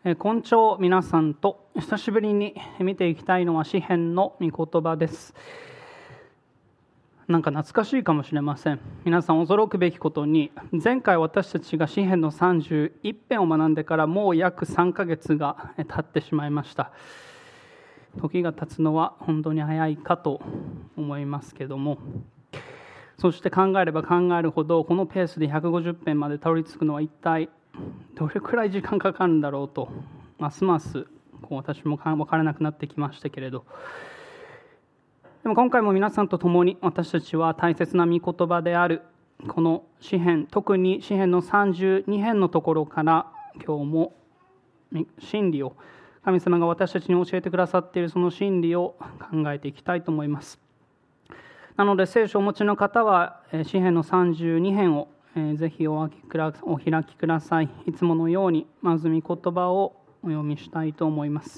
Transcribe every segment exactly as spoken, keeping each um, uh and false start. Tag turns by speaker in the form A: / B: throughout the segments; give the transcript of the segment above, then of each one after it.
A: 今朝皆さんと久しぶりに見ていきたいのは詩編の御言葉です。なんか懐かしいかもしれません。皆さん驚くべきことに、前回私たちが詩編のさんじゅういち編を学んでからもう約さんかげつが経ってしまいました。時が経つのは本当に早いかと思いますけども、そして考えれば考えるほどこのペースでひゃくごじゅう編までたどり着くのは一体どれくらい時間かかるんだろうと、ますますこう私も分からなくなってきましたけれど、でも今回も皆さんと共に私たちは大切な御言葉であるこの詩編、特に詩編のさんじゅうに編のところから今日も真理を、神様が私たちに教えてくださっているその真理を考えていきたいと思います。なので聖書をお持ちの方は詩編のさんじゅうに編をぜひお開きください。いつものようにまず御言葉をお読みしたいと思います。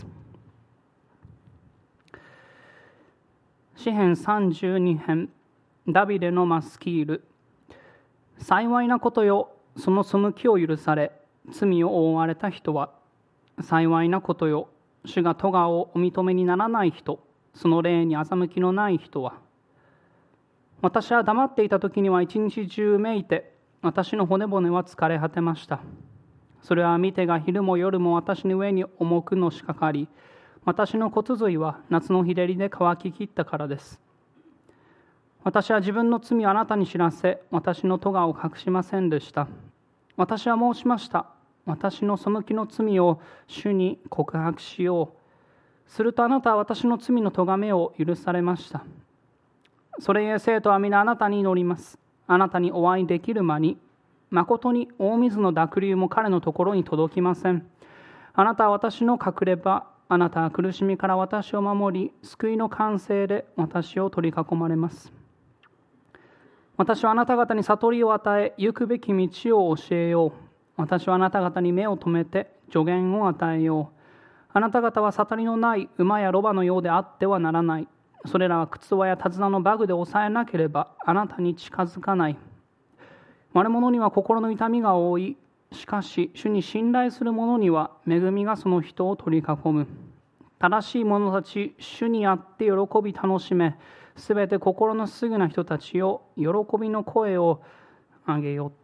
A: 詩編さんじゅうに編、ダビデのマスキール。幸いなことよ、その背きを許され罪を覆われた人は。幸いなことよ、主が咎をお認めにならない人、その霊に欺きのない人は。私は黙っていた時には一日中めいて、私の骨々は疲れ果てました。それは見てが昼も夜も私の上に重くのしかかり、私の骨髄は夏の日照りで乾ききったからです。私は自分の罪をあなたに知らせ、私の咎を隠しませんでした。私は申しました。私の背きの罪を主に告白しよう。するとあなたは私の罪の咎めを許されました。それゆえ生徒は皆あなたに祈ります。あなたにお会いできる間に、まことに大水の濁流も彼のところに届きません。あなたは私の隠れ場、あなたは苦しみから私を守り、救いの歓声で私を取り囲まれます。私はあなた方に悟りを与え、行くべき道を教えよう。私はあなた方に目を留めて助言を与えよう。あなた方は悟りのない馬やロバのようであってはならない。それらは靴輪や手綱のバグで抑えなければあなたに近づかない。悪者には心の痛みが多い。しかし主に信頼する者には恵みがその人を取り囲む。正しい者たち、主にあって喜び楽しめ、すべて心のすぐな人たちを喜びの声を上げようって。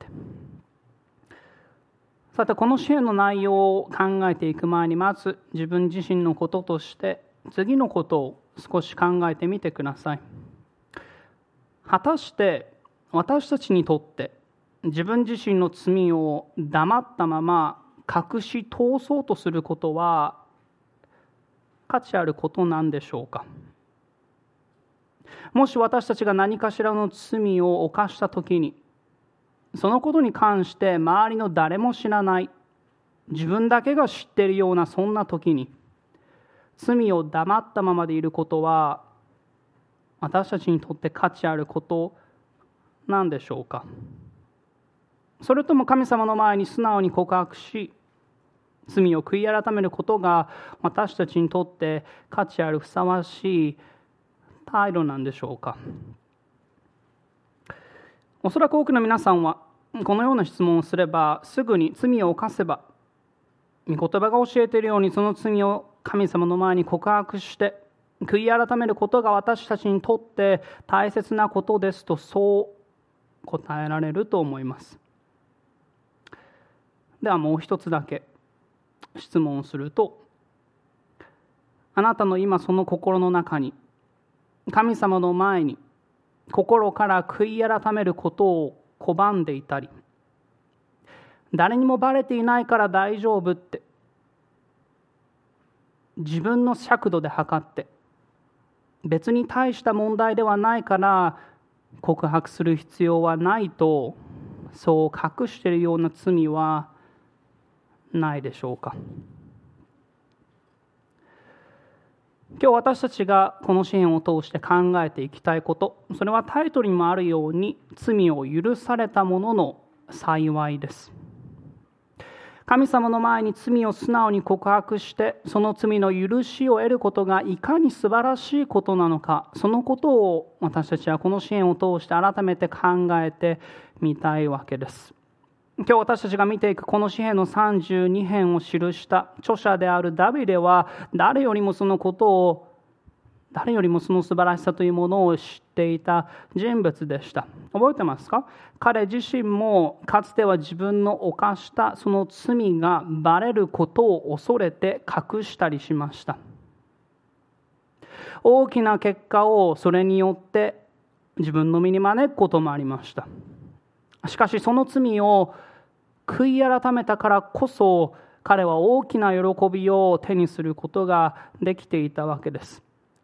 A: さてこの詩篇の内容を考えていく前に、まず自分自身のこととして次のことを少し考えてみてください。果たして私たちにとって自分自身の罪を黙ったまま隠し通そうとすることは価値あることなんでしょうか。もし私たちが何かしらの罪を犯したときに、そのことに関して周りの誰も知らない、自分だけが知っているようなそんなときに、罪を黙ったままでいることは私たちにとって価値あることなんでしょうか。それとも神様の前に素直に告白し、罪を悔い改めることが私たちにとって価値あるふさわしい態度なんでしょうか。おそらく多くの皆さんはこのような質問をすれば、すぐに罪を犯せば御言葉が教えているようにその罪を神様の前に告白して悔い改めることが私たちにとって大切なことですと、そう答えられると思います。ではもう一つだけ質問をすると、あなたの今その心の中に神様の前に心から悔い改めることを拒んでいたり、誰にもバレていないから大丈夫って自分の尺度で測って、別に大した問題ではないから告白する必要はないと、そう隠しているような罪はないでしょうか。今日私たちがこの詩篇を通して考えていきたいこと、それはタイトルにもあるように罪を許された者の幸いです。神様の前に罪を素直に告白してその罪の許しを得ることがいかに素晴らしいことなのか、そのことを私たちはこの詩篇を通して改めて考えてみたいわけです。 今日私たちが見ていくこの詩編のさんじゅうに編を記した著者であるダビデは、誰よりもそのことを誰よりもその素晴らしさというものを知っていた人物でした。覚えてますか？彼自身もかつては自分の犯したその罪がバレることを恐れて隠したりしました。大きな結果をそれによって自分の身に招くこともありました。しかしその罪を悔い改めたからこそ、彼は大きな喜びを手にすることができていたわけです。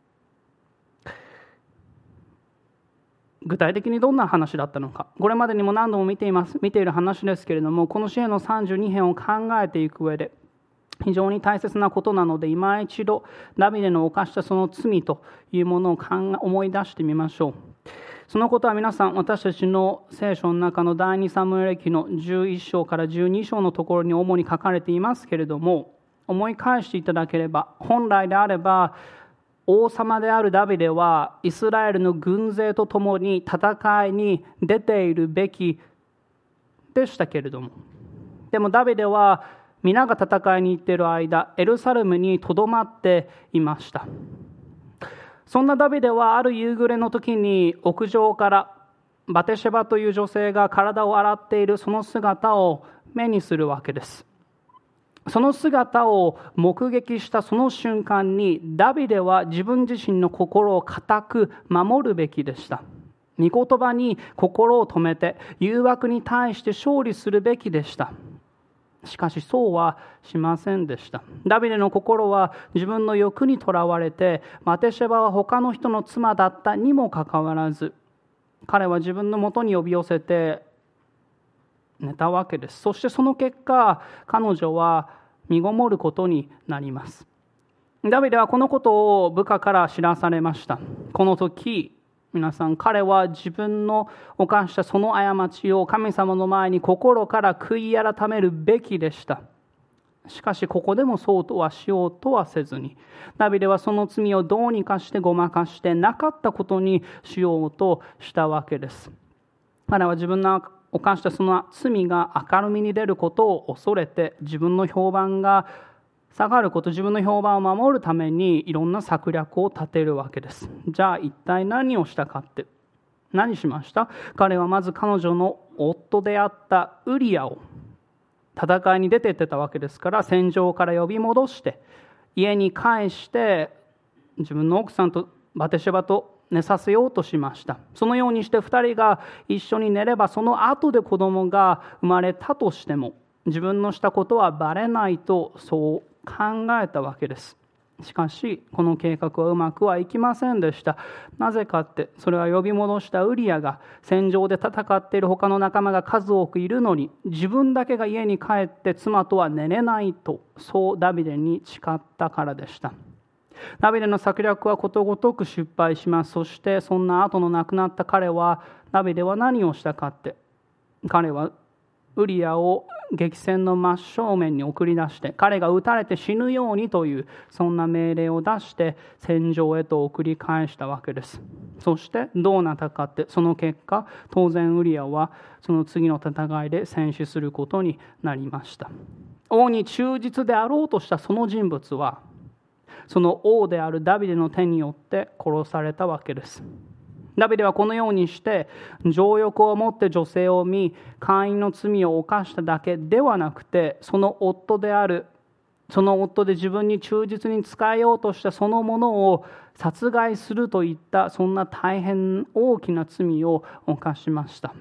A: 具体的にどんな話だったのか、これまでにも何度も見ています見ている話ですけれども、この詩編のさんじゅうに編を考えていく上で非常に大切なことなので、今一度ダビデの犯したその罪というものを考え思い出してみましょう。そのことは皆さん、私たちの聖書の中の第二サムエル記のじゅういっ章からじゅうに章のところに主に書かれていますけれども、思い返していただければ、本来であれば王様であるダビデはイスラエルの軍勢と共に戦いに出ているべきでしたけれども、でもダビデは皆が戦いに行っている間、エルサレムにとどまっていました。そんなダビデはある夕暮れの時に屋上からバテシェバという女性が体を洗っているその姿を目にするわけです。その姿を目撃したその瞬間に、ダビデは自分自身の心を固く守るべきでした。御言葉に心を留めて誘惑に対して勝利するべきでした。しかしそうはしませんでした。ダビデの心は自分の欲にとらわれて、バテシェバは他の人の妻だったにもかかわらず、彼は自分のもとに呼び寄せて寝たわけです。そしてその結果、彼女は身ごもることになります。ダビデはこのことを部下から知らされました。この時、皆さん、彼は自分の犯したその過ちを神様の前に心から悔い改めるべきでした。しかしここでもそうとはしようとはせずに、ダビデはその罪をどうにかしてごまかしてなかったことにしようとしたわけです。彼は自分の犯したその罪が明るみに出ることを恐れて、自分の評判が下がること、自分の評判を守るためにいろんな策略を立てるわけです。じゃあ一体何をしたかって、何しました？彼はまず彼女の夫であったウリアを戦いに出て行ってたわけですから、戦場から呼び戻して家に帰して自分の奥さんとバテシェバと寝させようとしました。そのようにして二人が一緒に寝れば、その後で子供が生まれたとしても自分のしたことはバレないと、そう考えたわけです。しかしこの計画はうまくはいきませんでした。なぜかって、それは呼び戻したウリアが戦場で戦っている他の仲間が数多くいるのに、自分だけが家に帰って妻とは寝れないと、そうダビデに誓ったからでした。ダビデの策略はことごとく失敗します。そしてそんな後の亡くなった彼は、ダビデは何をしたかって、彼はウリアを激戦の真正面に送り出して、彼が撃たれて死ぬようにというそんな命令を出して戦場へと送り返したわけです。そしてどうなったかって、その結果当然ウリアはその次の戦いで戦死することになりました。王に忠実であろうとしたその人物は、その王であるダビデの手によって殺されたわけです。ダビデはこのようにして情欲を持って女性を見、姦淫の罪を犯しただけではなくて、その夫であるその夫で自分に忠実に仕えようとしたそのものを殺害するといった、そんな大変大きな罪を犯しました。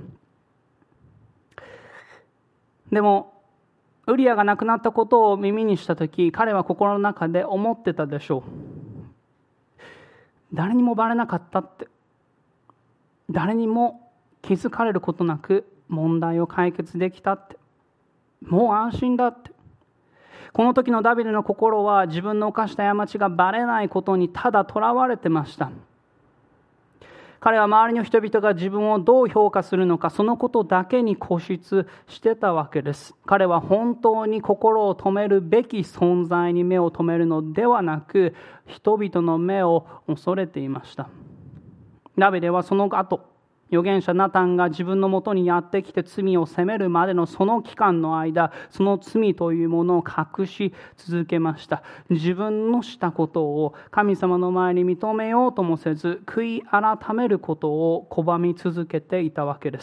A: でもウリアが亡くなったことを耳にしたとき、彼は心の中で思ってたでしょう。誰にもバレなかったって、誰にも気づかれることなく問題を解決できたって、もう安心だって。この時のダビデの心は自分の犯した過ちがバレないことにただ囚われてました。彼は周りの人々が自分をどう評価するのか、そのことだけに固執してたわけです。彼は本当に心を留めるべき存在に目を留めるのではなく、人々の目を恐れていました。ダビデはその後、 預言者ナタンが自分のもとにやってきて罪を責めるまでのその期間の間、その罪というものを隠し続けました。自分のしたことを神様の前に認めようともせず、悔い改めることを拒み続けていたわけです。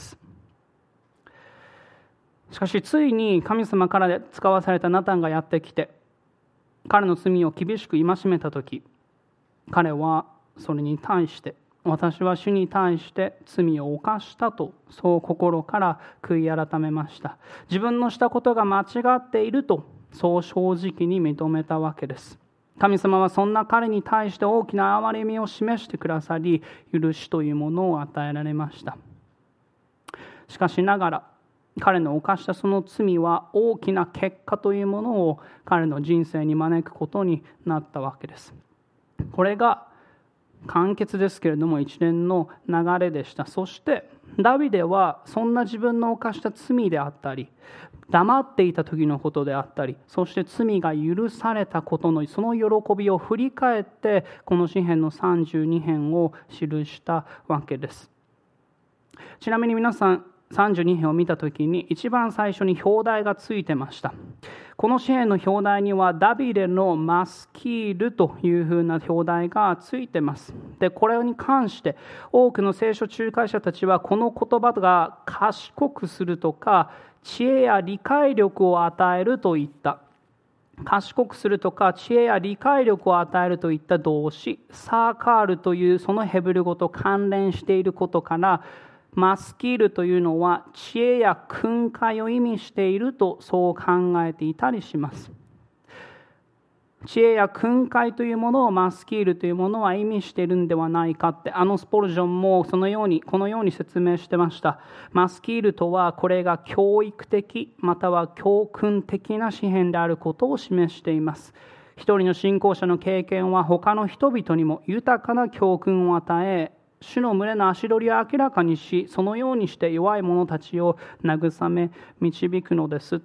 A: しかしついに神様から使わされたナタンがやってきて、彼の罪を厳しく戒めたとき、彼はそれに対して、私は主に対して罪を犯したと、そう心から悔い改めました。自分のしたことが間違っていると、そう正直に認めたわけです。神様はそんな彼に対して大きな憐れみを示してくださり、許しというものを与えられました。しかしながら、彼の犯したその罪は大きな結果というものを彼の人生に招くことになったわけです。これが簡潔ですけれども一連の流れでした。そしてダビデはそんな自分の犯した罪であったり、黙っていた時のことであったり、そして罪が許されたことのその喜びを振り返ってこの詩編のさんじゅうに編を記したわけです。ちなみに皆さんさんじゅうに編を見たときに一番最初に表題がついてました。この詩編の表題にはダビデのマスキールというふうな表題がついてます。で、これに関して多くの聖書仲介者たちはこの言葉が賢くするとか知恵や理解力を与えるといった賢くするとか知恵や理解力を与えるといった動詞サーカールというそのヘブル語と関連していることからマスキールというのは知恵や訓戒を意味しているとそう考えていたりします。知恵や訓戒というものをマスキールというものは意味しているんではないかって、あのスポルジョンもそのようにこのように説明してました。マスキールとはこれが教育的または教訓的な詩編であることを示しています。一人の信仰者の経験は他の人々にも豊かな教訓を与え、主の群れの足取りを明らかにし、そのようにして弱い者たちを慰め導くのですって。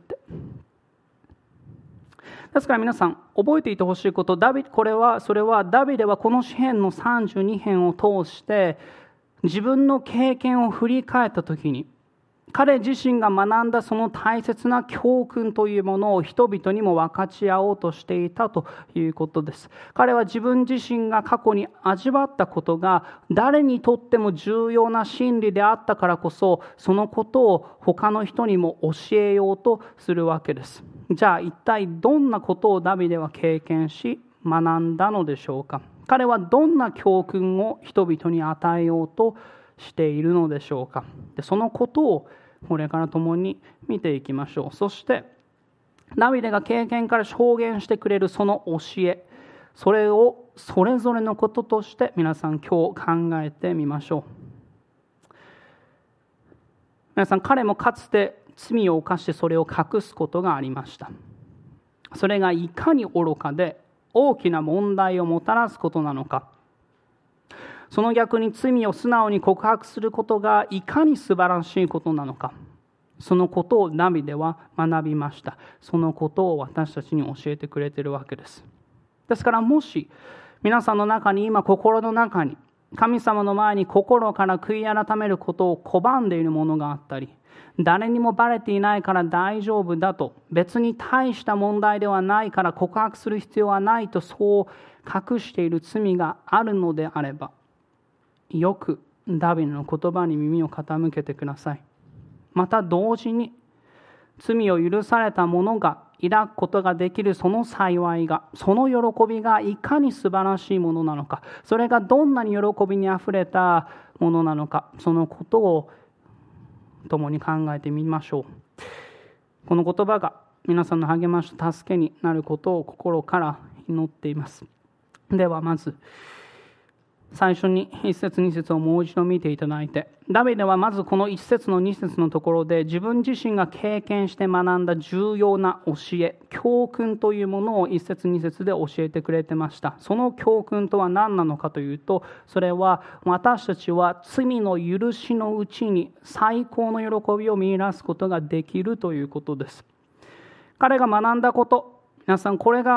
A: ですから皆さん覚えていてほしいこと、ダビこれはそれはダビデはこの詩編のさんじゅうに編を通して自分の経験を振り返ったときに、彼自身が学んだその大切な教訓というものを人々にも分かち合おうとしていたということです。彼は自分自身が過去に味わったことが誰にとっても重要な真理であったからこそ、そのことを他の人にも教えようとするわけです。じゃあ一体どんなことをダビデは経験し学んだのでしょうか。彼はどんな教訓を人々に与えようとしているのでしょうか。で、そのことをこれから共に見ていきましょう。そしてダビデが経験から証言してくれるその教え、それをそれぞれのこととして皆さん今日考えてみましょう。皆さん、彼もかつて罪を犯してそれを隠すことがありました。それがいかに愚かで大きな問題をもたらすことなのか、その逆に罪を素直に告白することがいかに素晴らしいことなのか、そのことをダビデは学びました。そのことを私たちに教えてくれているわけです。ですからもし皆さんの中に今心の中に神様の前に心から悔い改めることを拒んでいるものがあったり、誰にもバレていないから大丈夫だと、別に大した問題ではないから告白する必要はないとそう隠している罪があるのであれば、よくダビデの言葉に耳を傾けてください。また同時に罪を許された者が抱くことができるその幸いが、その喜びがいかに素晴らしいものなのか、それがどんなに喜びにあふれたものなのか、そのことを共に考えてみましょう。この言葉が皆さんの励ましと助けになることを心から祈っています。ではまず最初に一節二節をもう一度見ていただいて、ダビデはまずこの一節の二節のところで自分自身が経験して学んだ重要な教え、教訓というものを一節二節で教えてくれてました。その教訓とは何なのかというと、それは私たちは罪の許しのうちに最高の喜びを見出すことができるということです。彼が学んだこと、皆さんこれが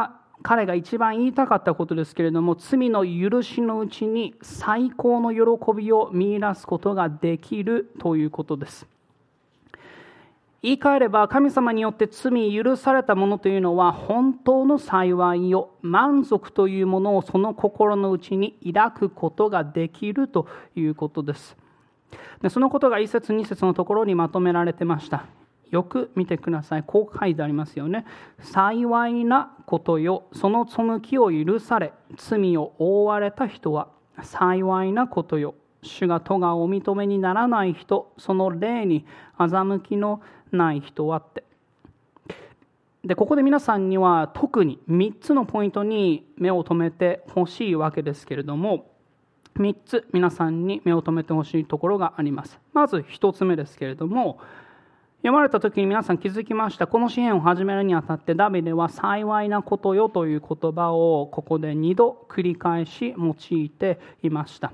A: 彼が一番言いたかったことですけれども、罪の許しのうちに最高の喜びを見出すことができるということです。言い換えれば、神様によって罪許されたものというのは本当の幸いを、満足というものをその心の内に抱くことができるということです。でそのことが一節二節のところにまとめられてました。よく見てください。こう書いてありますよね。幸いなことよ、その背きを許され罪を覆われた人は。幸いなことよ、主が咎をお認めにならない人、その霊に欺きのない人はって。でここで皆さんには特にみっつのポイントに目を留めてほしいわけですけれども、みっつ皆さんに目を留めてほしいところがあります。まずひとつめですけれども、読まれた時に皆さん気づきました。この詩篇を始めるにあたってダビデは幸いなことよという言葉をここでにど繰り返し用いていました。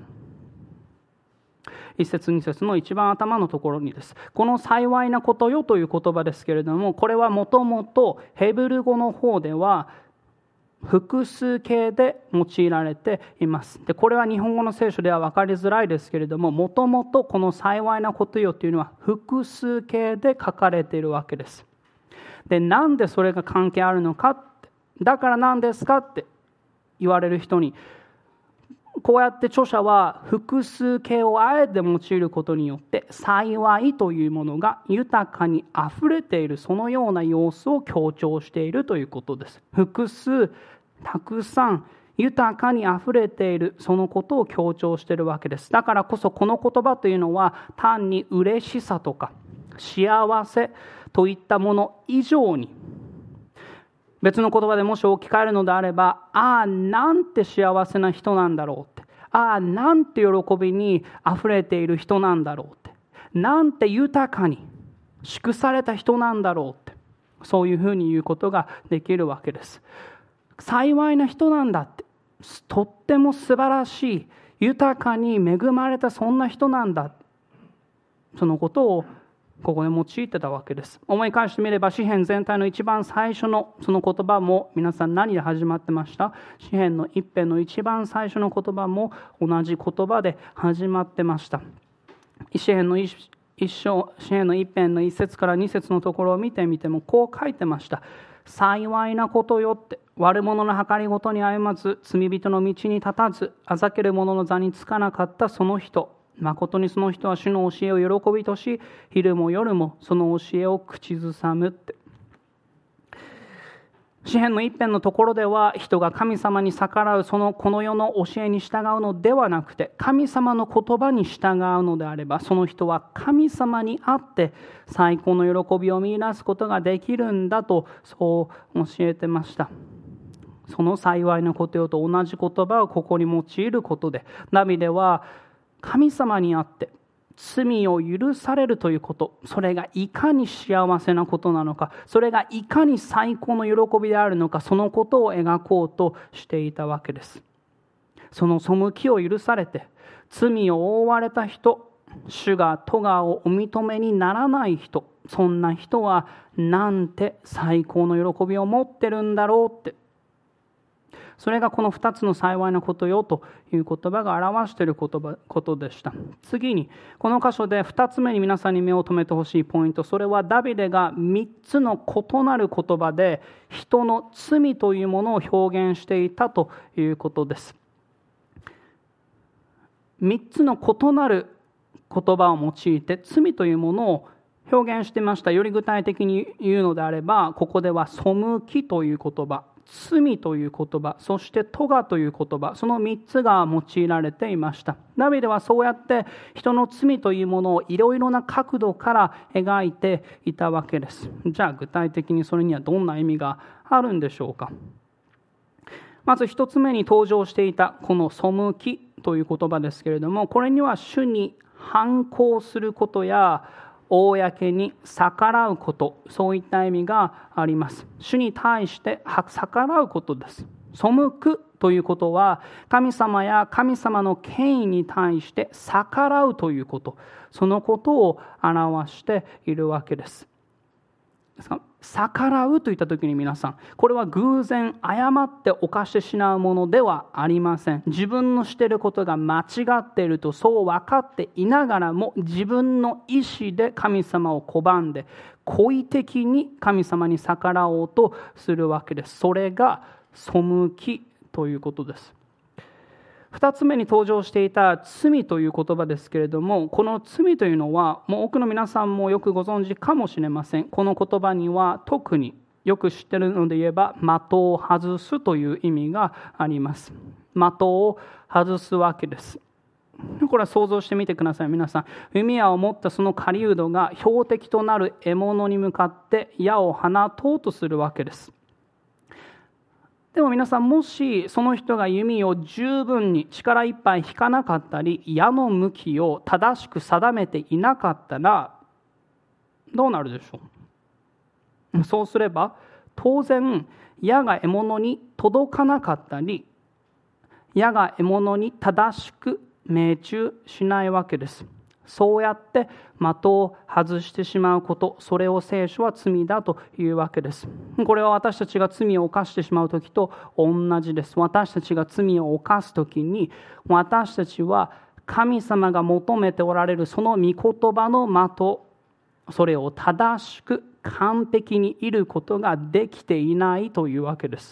A: 一節二節の一番頭のところにです。この幸いなことよという言葉ですけれども、これはもともとヘブル語の方では複数形で用いられています。でこれは日本語の聖書では分かりづらいですけれども、もともとこの幸いなことよというのは複数形で書かれているわけです。でなんでそれが関係あるのかって、だから何ですかって言われる人に、こうやって著者は複数形をあえて用いることによって幸いというものが豊かにあふれている、そのような様子を強調しているということです。複数、たくさん、豊かにあふれている、そのことを強調しているわけです。だからこそこの言葉というのは単に嬉しさとか幸せといったもの以上に、別の言葉でもし置き換えるのであれば、ああなんて幸せな人なんだろうって、ああなんて喜びにあふれている人なんだろうって、なんて豊かに祝された人なんだろうって、そういうふうに言うことができるわけです。幸いな人なんだって、とっても素晴らしい、豊かに恵まれたそんな人なんだ、そのことをここで用いてたわけです。思い返してみれば、詩篇全体の一番最初のその言葉も皆さん何で始まってました？詩篇の一編の一番最初の言葉も同じ言葉で始まってました。詩篇の一章、詩篇の一編の一節から二節のところを見てみてもこう書いてました。幸いなことよって、悪者の計りごとに歩まず、罪人の道に立たず、あざける者の座につかなかったその人、誠にその人は主の教えを喜びとし、昼も夜もその教えを口ずさむって。詩篇の一編のところでは、人が神様に逆らうそのこの世の教えに従うのではなくて、神様の言葉に従うのであれば、その人は神様にあって最高の喜びを見出すことができるんだと、そう教えてました。その幸いなことよと同じ言葉をここに用いることで、ダビデは神様にあって罪を許されるということ、それがいかに幸せなことなのか、それがいかに最高の喜びであるのか、そのことを描こうとしていたわけです。その背きを許されて罪を覆われた人、主が咎をお認めにならない人、そんな人はなんて最高の喜びを持ってるんだろうって、それがこのふたつの幸いなことよという言葉が表している言葉ことでした。次に、この箇所でふたつめに皆さんに目を留めてほしいポイント、それはダビデがみっつの異なる言葉で人の罪というものを表現していたということです。みっつの異なる言葉を用いて罪というものを表現していました。より具体的に言うのであれば、ここでは背きという言葉、罪という言葉、そして咎という言葉、そのみっつが用いられていました。ダビデはそうやって人の罪というものをいろいろな角度から描いていたわけです。じゃあ具体的にそれにはどんな意味があるんでしょうか。まず一つ目に登場していたこの背きという言葉ですけれども、これには主に反抗することや公に逆らうこと、そういった意味があります。主に対して逆らうことです。背くということは、神様や神様の権威に対して逆らうということ、そのことを表しているわけです。ですから逆らうといった時に皆さん、これは偶然誤って犯してしまうものではありません。自分のしていることが間違っているとそう分かっていながらも、自分の意思で神様を拒んで故意的に神様に逆らおうとするわけです。それが背きということです。二つ目に登場していた罪という言葉ですけれども、この罪というのはもう多くの皆さんもよくご存知かもしれません。この言葉には特によく知っているので言えば、的を外すという意味があります。的を外すわけです。これは想像してみてください。皆さん、弓矢を持ったその狩人が標的となる獲物に向かって矢を放とうとするわけです。でも皆さん、もしその人が弓を十分に力いっぱい引かなかったり、矢の向きを正しく定めていなかったらどうなるでしょう。そうすれば当然矢が獲物に届かなかったり、矢が獲物に正しく命中しないわけです。そうやって的を外してしまうこと、それを聖書は罪だというわけです。これは私たちが罪を犯してしまうときと同じです。私たちが罪を犯すときに、私たちは神様が求めておられるその御言葉の的、それを正しく完璧に得ることができていないというわけです。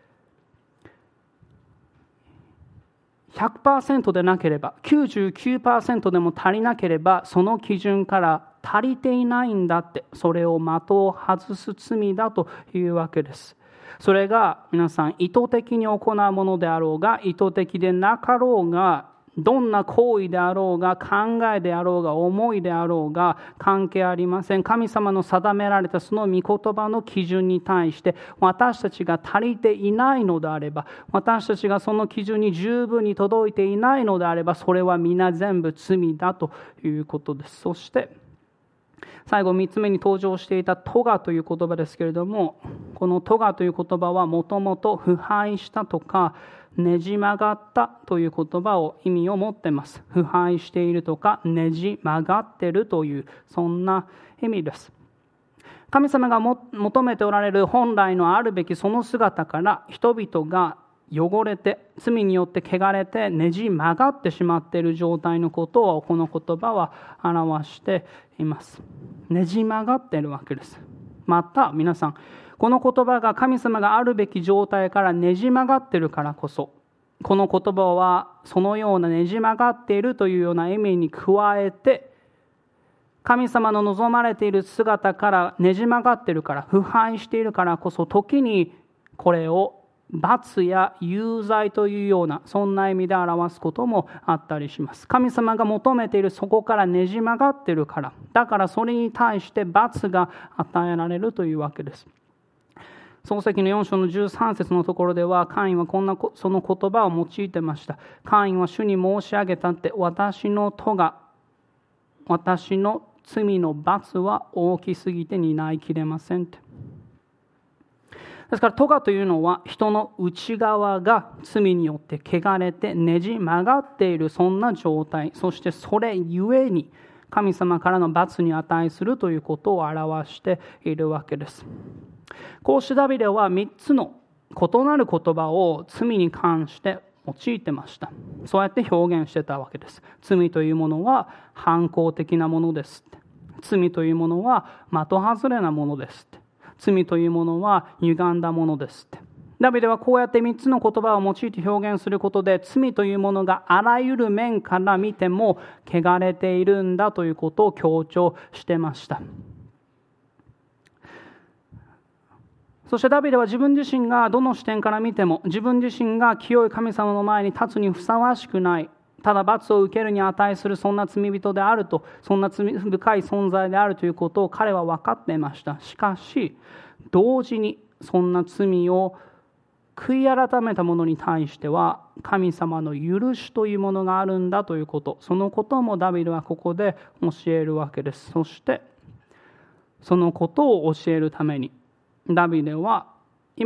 A: ひゃくパーセント でなければ、きゅうじゅうきゅうパーセント でも足りなければ、その基準から足りていないんだって、それを的を外す罪だというわけです。それが皆さん、意図的に行うものであろうが、意図的でなかろうが、どんな行為であろうが、考えであろうが、思いであろうが関係ありません。神様の定められたその御言葉の基準に対して私たちが足りていないのであれば、私たちがその基準に十分に届いていないのであれば、それは皆全部罪だということです。そして最後みっつめに登場していたトガという言葉ですけれども、このトガという言葉はもともと腐敗したとかねじ曲がったという言葉を意味を持っています。腐敗しているとかねじ曲がってるというそんな意味です。神様がも求めておられる本来のあるべきその姿から人々が汚れて罪によって汚れてねじ曲がってしまっている状態のことをこの言葉は表しています。ねじ曲がっているわけです。また皆さん、この言葉が神様があるべき状態からねじ曲がっているからこそ、この言葉はそのようなねじ曲がっているというような意味に加えて、神様の望まれている姿からねじ曲がっているから、腐敗しているからこそ、時にこれを罰や有罪というようなそんな意味で表すこともあったりします。神様が求めているそこからねじ曲がっているから、だからそれに対して罰が与えられるというわけです。創世記のよん章のじゅうさん節のところでは、カインはこんなその言葉を用いてました。カインは主に申し上げたって、私の咎、私の罪の罰は大きすぎて担いきれませんって。ですから咎というのは人の内側が罪によって汚れてねじ曲がっているそんな状態、そしてそれゆえに神様からの罰に値するということを表しているわけです。こうしてダビデはみっつの異なる言葉を罪に関して用いてました。そうやって表現してたわけです。罪というものは反抗的なものですって。罪というものは的外れなものですって。罪というものは歪んだものですって。ダビデはこうやってみっつの言葉を用いて表現することで、罪というものがあらゆる面から見ても汚れているんだということを強調してました。そしてダビデは自分自身がどの視点から見ても、自分自身が清い神様の前に立つにふさわしくない、ただ罰を受けるに値するそんな罪人であると、そんな罪深い存在であるということを彼は分かっていました。しかし同時にそんな罪を悔い改めた者に対しては神様の許しというものがあるんだということ、そのこともダビデはここで教えるわけです。そしてそのことを教えるためにダビデは今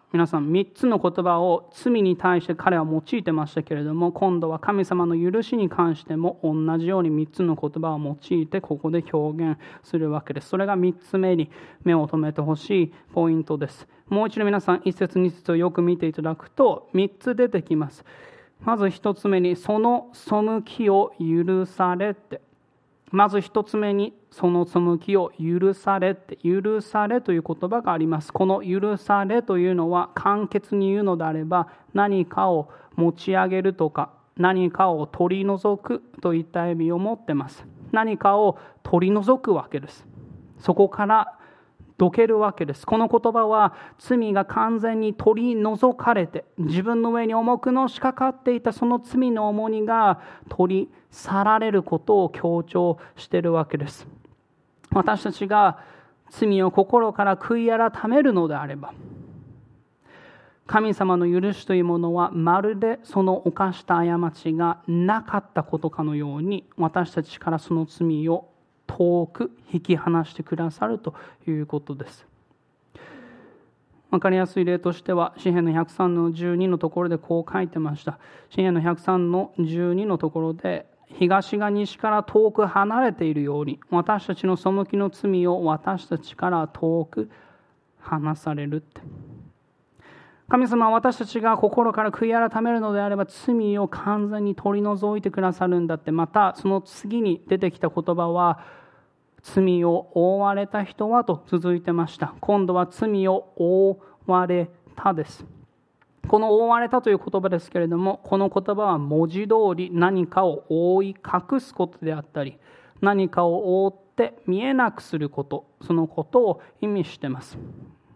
A: 皆さんみっつの言葉を罪に対して彼は用いてましたけれども、今度は神様の許しに関しても同じようにみっつの言葉を用いてここで表現するわけです。それがみっつめに目を留めてほしいポイントです。もう一度皆さんいっ節に節をよく見ていただくとみっつ出てきます。まずひとつめにその背きを許されて、まず一つ目にその背きを許されて、許されという言葉があります。この許されというのは簡潔に言うのであれば、何かを持ち上げるとか何かを取り除くといった意味を持っています。何かを取り除くわけです。そこからどけるわけです。この言葉は罪が完全に取り除かれて、自分の上に重くのしかかっていたその罪の重荷が取り去られることを強調しているわけです。私たちが罪を心から悔い改めるのであれば、神様の許しというものはまるでその犯した過ちがなかったことかのように、私たちからその罪を遠く引き離してくださるということです。わかりやすい例としては詩編のひゃくさんのじゅうにのところでこう書いてました。詩編のひゃくさんのじゅうにのところで、東が西から遠く離れているように、私たちの背きの罪を私たちから遠く離されるって。神様は私たちが心から悔い改めるのであれば罪を完全に取り除いてくださるんだって。またその次に出てきた言葉は、罪を覆われた人はと続いてました。今度は罪を覆われたです。この覆われたという言葉ですけれども、この言葉は文字通り何かを覆い隠すことであったり、何かを覆って見えなくすること、そのことを意味しています。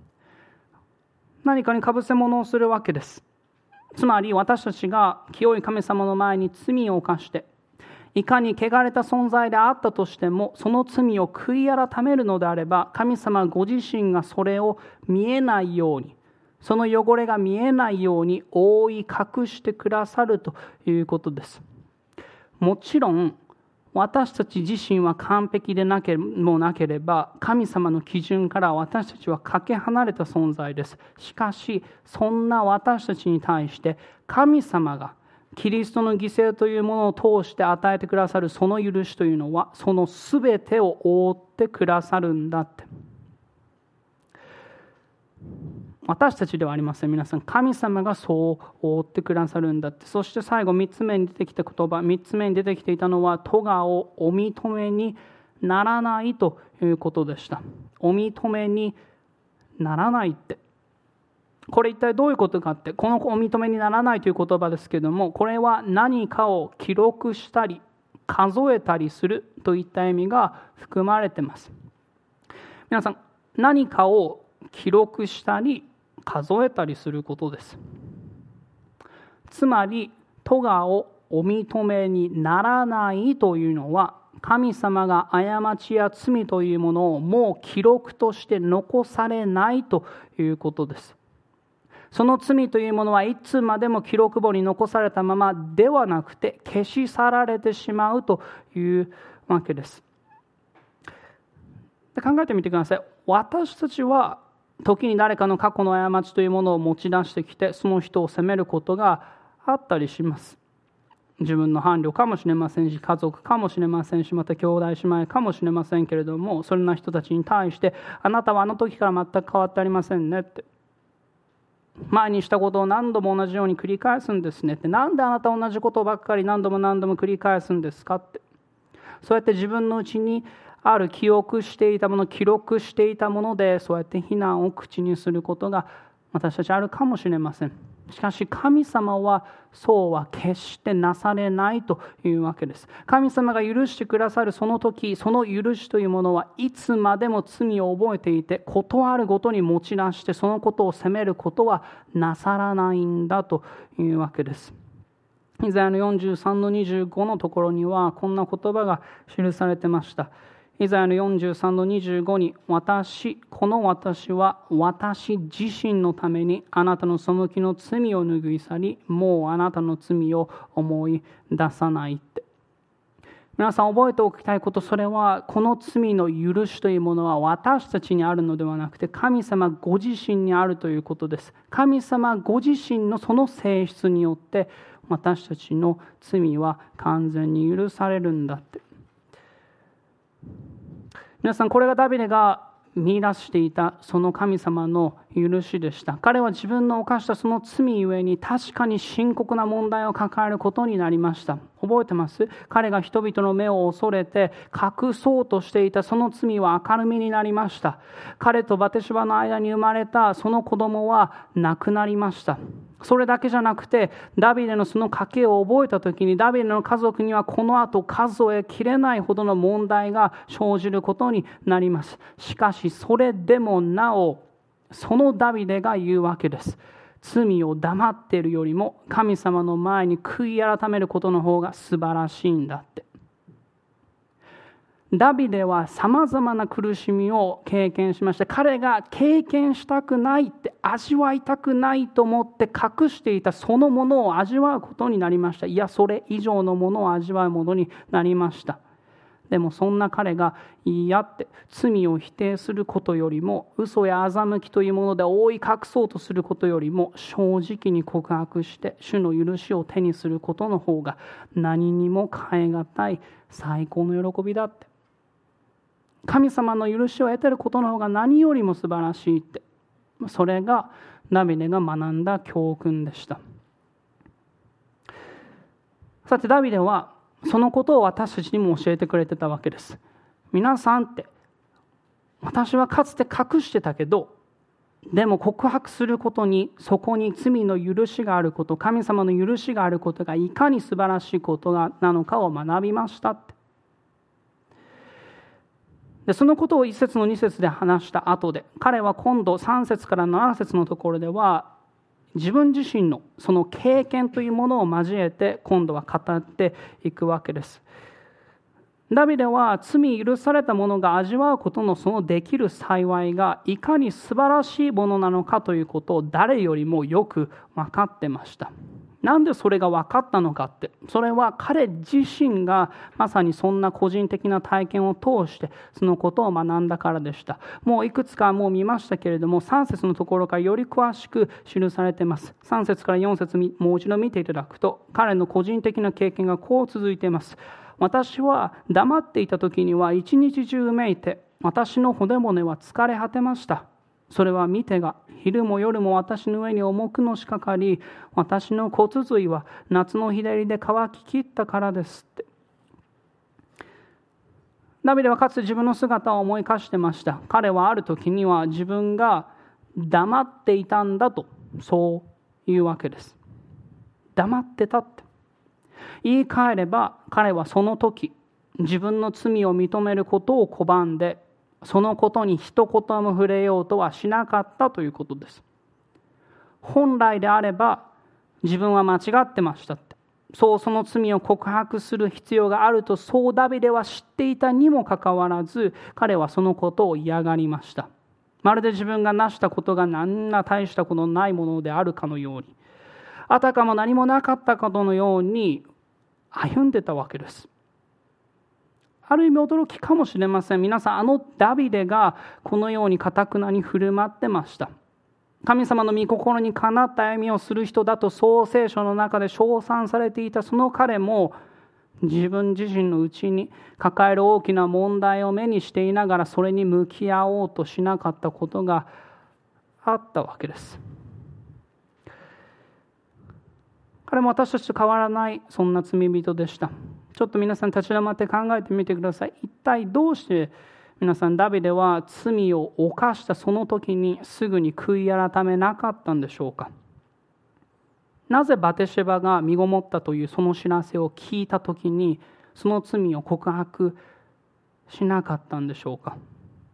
A: 何かにかぶせ物をするわけです。つまり私たちが清い神様の前に罪を犯して、いかに汚れた存在であったとしても、その罪を悔い改めるのであれば、神様ご自身がそれを見えないように、その汚れが見えないように覆い隠してくださるということです。もちろん私たち自身は完璧でなけもなければ、神様の基準から私たちはかけ離れた存在です。しかしそんな私たちに対して神様がキリストの犠牲というものを通して与えてくださるその許しというのは、そのすべてを覆ってくださるんだって。私たちではありません。皆さん、神様がそう覆ってくださるんだって。そして最後みっつめに出てきた言葉、みっつめに出てきていたのは、咎をお認めにならないということでした。お認めにならないって、これ一体どういうことかって、このお認めにならないという言葉ですけれども、これは何かを記録したり数えたりするといった意味が含まれています。皆さん、何かを記録したり数えたりすることです。つまり咎をお認めにならないというのは、神様が過ちや罪というものをもう記録として残されないということです。その罪というものはいつまでも記録簿に残されたままではなくて、消し去られてしまうというわけです。で、考えてみてください。私たちは時に誰かの過去の過ちというものを持ち出してきて、その人を責めることがあったりします。自分の伴侶かもしれませんし、家族かもしれませんし、また兄弟姉妹かもしれませんけれども、そんな人たちに対して、あなたはあの時から全く変わってありませんねって、前にしたことを何度も同じように繰り返すんですねって、なんであなた同じことばっかり何度も何度も繰り返すんですかって、そうやって自分のうちにある記憶していたもの、記録していたもので、そうやって非難を口にすることが私たちあるかもしれません。しかし神様はそうは決してなされないというわけです。神様が許してくださるその時、その許しというものはいつまでも罪を覚えていて、事あるごとに持ち出してそのことを責めることはなさらないんだというわけです。イザヤのよんじゅうさんのにじゅうごのところにはこんな言葉が記されてました。イザヤのよんじゅうさんのにじゅうごに、私、この私は私自身のためにあなたの背きの罪を拭い去り、もうあなたの罪を思い出さないって。 皆さん覚えておきたいこと、それはこの罪の許しというものは私たちにあるのではなくて、神様ご自身にあるということです。神様ご自身のその性質によって私たちの罪は完全に許されるんだって。皆さん、これがダビデが見出していたその神様の許しでした。彼は自分の犯したその罪ゆえに確かに深刻な問題を抱えることになりました。覚えてます？彼が人々の目を恐れて隠そうとしていたその罪は明るみになりました。彼とバテシバの間に生まれたその子供は亡くなりました。それだけじゃなくて、ダビデのその家系を覚えたときに、ダビデの家族にはこの後数えきれないほどの問題が生じることになります。しかしそれでもなお、そのダビデが言うわけです。罪を黙っているよりも神様の前に悔い改めることの方が素晴らしいんだって。ダビデはさまざまな苦しみを経験しました。彼が経験したくないって、味わいたくないと思って隠していたそのものを味わうことになりました。いや、それ以上のものを味わうものになりました。でもそんな彼が言い合って罪を否定することよりも、嘘や欺きというもので覆い隠そうとすることよりも、正直に告白して主の許しを手にすることの方が何にも代え難い最高の喜びだって。神様の許しを得ていることの方が何よりも素晴らしいって、それがダビデが学んだ教訓でした。さて、ダビデはそのことを私たちにも教えてくれてたわけです。皆さんって、私はかつて隠してたけど、でも告白することに、そこに罪の許しがあること、神様の許しがあることがいかに素晴らしいことなのかを学びましたって。でそのことを一節の二節で話した後で、彼は今度三節から七節のところでは、自分自身のその経験というものを交えて今度は語っていくわけです。ダビデは罪許された者が味わうことのそのできる幸いがいかに素晴らしいものなのかということを誰よりもよく分かってました。なんでそれが分かったのかって、それは彼自身がまさにそんな個人的な体験を通してそのことを学んだからでした。もういくつかもう見ましたけれども、さん節のところからより詳しく記されています。さん節からよん節もう一度見ていただくと、彼の個人的な経験がこう続いています。私は黙っていた時には一日中めいて、私の骨骨は疲れ果てました。それは見てが昼も夜も私の上に重くのしかかり、私の骨髄は夏の日照りで乾ききったからですって。ダビデはかつて自分の姿を思い返してました。彼はある時には自分が黙っていたんだと、そういうわけです。黙ってたって。言い換えれば、彼はその時自分の罪を認めることを拒んで、そのことに一言も触れようとはしなかったということです。本来であれば自分は間違ってましたって、そうその罪を告白する必要があると、そうダビデは知っていたにもかかわらず、彼はそのことを嫌がりました。まるで自分がなしたことが何ら大したことのないものであるかのように、あたかも何もなかったことのように歩んでたわけです。ある意味驚きかもしれません。皆さん、あのダビデがこのように堅なに振る舞ってました。神様の御心にかなった歩みをする人だと創聖書の中で称賛されていたその彼も、自分自身の内に抱える大きな問題を目にしていながら、それに向き合おうとしなかったことがあったわけです。彼も私たちと変わらないそんな罪人でした。ちょっと皆さん立ち止まって考えてみてください。一体どうして皆さんダビデは罪を犯したその時にすぐに悔い改めなかったんでしょうか。なぜバテシェバが身ごもったというその知らせを聞いた時にその罪を告白しなかったんでしょうか。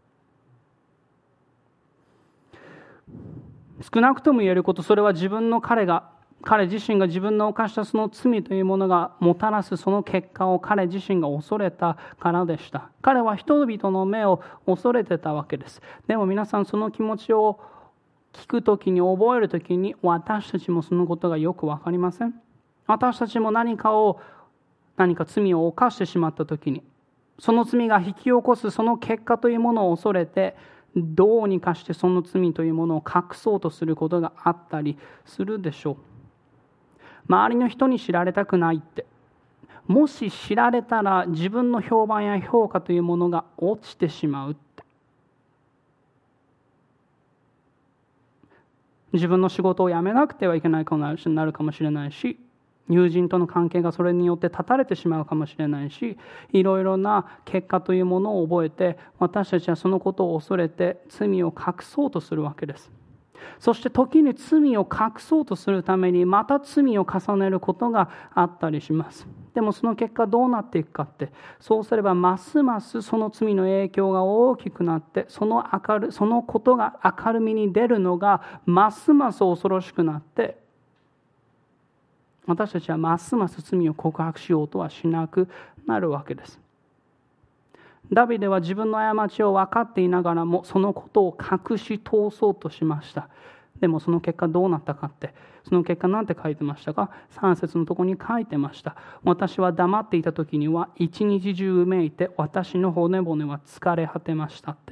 A: 少なくとも言えること、それは自分の彼が彼自身が自分の犯したその罪というものがもたらすその結果を彼自身が恐れたからでした。彼は人々の目を恐れてたわけです。でも皆さん、その気持ちを聞くときに、覚えるときに、私たちもそのことがよくわかりません？私たちも何かを何か罪を犯してしまったときに、その罪が引き起こすその結果というものを恐れて、どうにかしてその罪というものを隠そうとすることがあったりするでしょう。周りの人に知られたくないって、もし知られたら自分の評判や評価というものが落ちてしまうって、自分の仕事を辞めなくてはいけないかなるかもしれないし、友人との関係がそれによって断たれてしまうかもしれないし、いろいろな結果というものを覚えて、私たちはそのことを恐れて罪を隠そうとするわけです。そして時に罪を隠そうとするためにまた罪を重ねることがあったりします。でもその結果どうなっていくかって、そうすればますますその罪の影響が大きくなって、その明るそのことが明るみに出るのがますます恐ろしくなって、私たちはますます罪を告白しようとはしなくなるわけです。ダビデは自分の過ちを分かっていながらもそのことを隠し通そうとしました。でもその結果どうなったかって、その結果なんて書いてましたか？さん節のところに書いてました。私は黙っていた時には一日中うめいて、私の骨骨は疲れ果てましたって。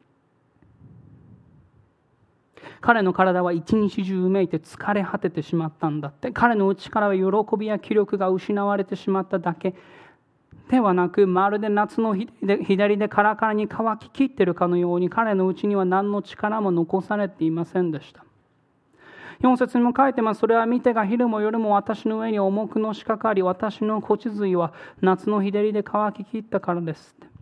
A: 彼の体は一日中うめいて疲れ果ててしまったんだって。彼の内からは喜びや気力が失われてしまっただけではなく、まるで夏の左でカラカラに乾ききっているかのように、彼のうちには何の力も残されていませんでした。よん節にも書いてます。それは見てが昼も夜も私の上に重くのしかかり、私の骨髄は夏の日照りで乾ききったからですって。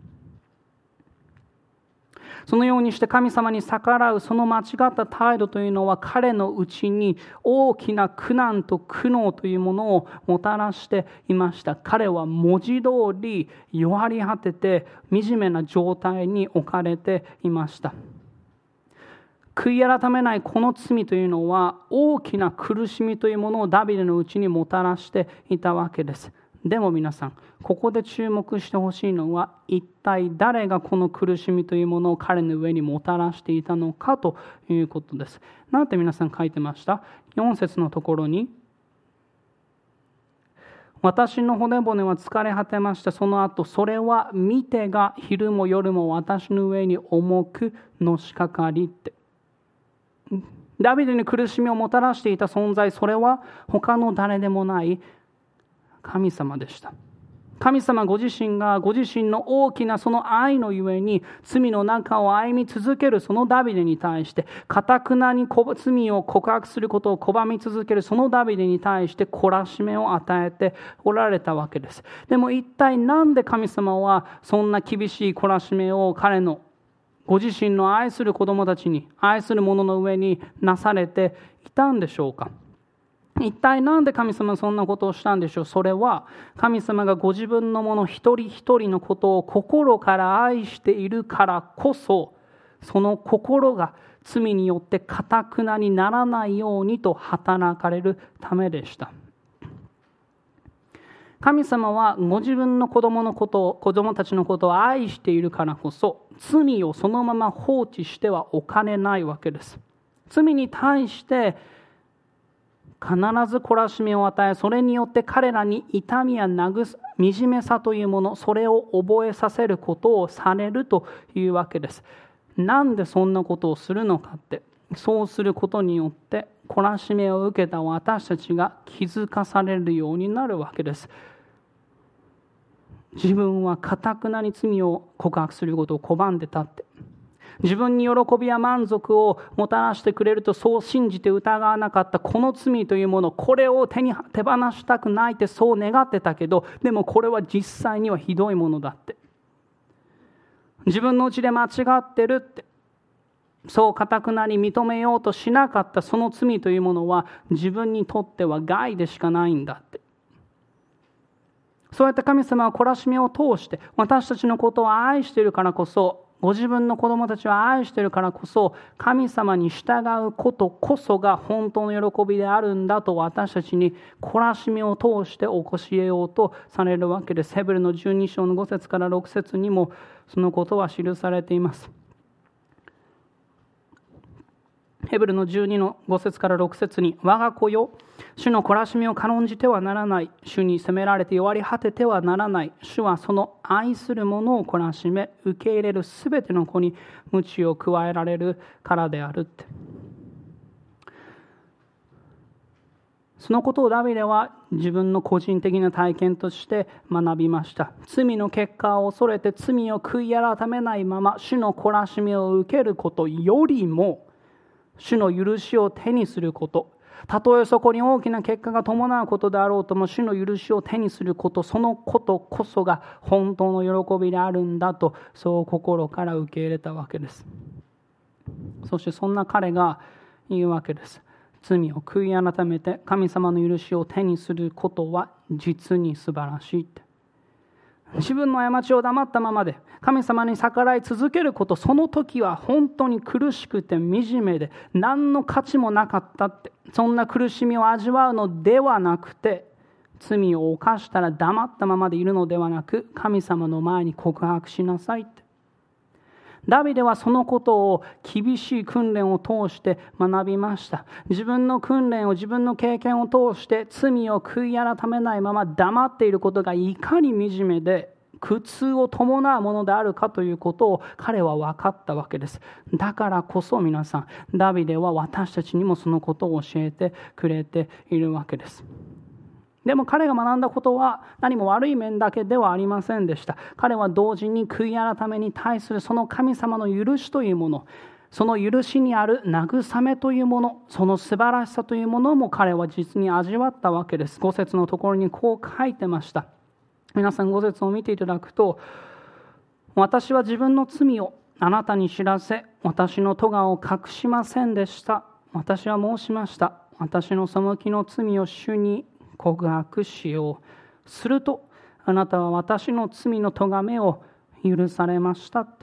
A: そのようにして神様に逆らうその間違った態度というのは、彼のうちに大きな苦難と苦悩というものをもたらしていました。彼は文字通り弱り果てて惨めな状態に置かれていました。悔い改めないこの罪というのは大きな苦しみというものをダビデのうちにもたらしていたわけです。でも皆さん、ここで注目してほしいのは、一体誰がこの苦しみというものを彼の上にもたらしていたのかということです。なんて皆さん書いてました？よん節のところに、私の骨骨は疲れ果てました。その後、それは見てが昼も夜も私の上に重くのしかかりって。ダビデに苦しみをもたらしていた存在、それは他の誰でもない神様でした。神様ご自身がご自身の大きなその愛のゆえに、罪の中を歩み続けるそのダビデに対して、堅くなに罪を告白することを拒み続けるそのダビデに対して懲らしめを与えておられたわけです。でも一体なんで神様はそんな厳しい懲らしめを彼のご自身の愛する子供たちに、愛する者の上になされていたんでしょうか？一体なんで神様はそんなことをしたんでしょう？それは神様がご自分のもの一人一人のことを心から愛しているからこそ、その心が罪によって堅くなにならないようにと働かれるためでした。神様はご自分の子供のことを、子供たちのことを愛しているからこそ、罪をそのまま放置してはおかねないわけです。罪に対して必ず懲らしめを与え、それによって彼らに痛みや慰め、惨めさというもの、それを覚えさせることをされるというわけです。なんでそんなことをするのかって、そうすることによって懲らしめを受けた私たちが気づかされるようになるわけです。自分は堅くなに罪を告白することを拒んでたって、自分に喜びや満足をもたらしてくれるとそう信じて疑わなかったこの罪というもの、これを手に手放したくないってそう願ってたけど、でもこれは実際にはひどいものだって、自分のうちで間違ってるって、そう堅くなに認めようとしなかったその罪というものは自分にとっては害でしかないんだって。そうやって神様は懲らしめを通して私たちのことを愛しているからこそ、ご自分の子供たちを愛しているからこそ、神様に従うことこそが本当の喜びであるんだと私たちに懲らしめを通して教えようとされるわけです。ヘブルのじゅうに章のご節からろく節にもそのことは記されています。ヘブルのじゅうにのご節からろく節に、我が子よ、 主の懲らしみを軽んじてはならない。主に責められて弱り果ててはならない。主はその愛する者を懲らしめ、受け入れるすべての子に鞭を加えられるからであるって。そのことをダビデは自分の個人的な体験として学びました。罪の結果を恐れて罪を悔い改めないまま主の懲らしみを受けることよりも、主の許しを手にすること、たとえそこに大きな結果が伴うことであろうとも、主の許しを手にすること、そのことこそが本当の喜びであるんだと、そう心から受け入れたわけです。そしてそんな彼が言うわけです。罪を悔い改めて神様の許しを手にすることは実に素晴らしいって。自分の過ちを黙ったままで神様に逆らい続けること、その時は本当に苦しくて惨めで何の価値もなかったって。そんな苦しみを味わうのではなくて、罪を犯したら黙ったままでいるのではなく、神様の前に告白しなさいって。ダビデはそのことを厳しい訓練を通して学びました。自分の訓練を、自分の経験を通して罪を悔い改めないまま黙っていることがいかに惨めで苦痛を伴うものであるかということを彼は分かったわけです。だからこそ皆さん、ダビデは私たちにもそのことを教えてくれているわけです。でも彼が学んだことは何も悪い面だけではありませんでした。彼は同時に悔い改めに対するその神様の許しというもの、その許しにある慰めというもの、その素晴らしさというものも彼は実に味わったわけです。ご節のところにこう書いてました。皆さんご節を見ていただくと、私は自分の罪をあなたに知らせ、私の咎を隠しませんでした。私は申しました。私の背きの罪を主に告白しよう。するとあなたは私の罪の咎めを許されましたって。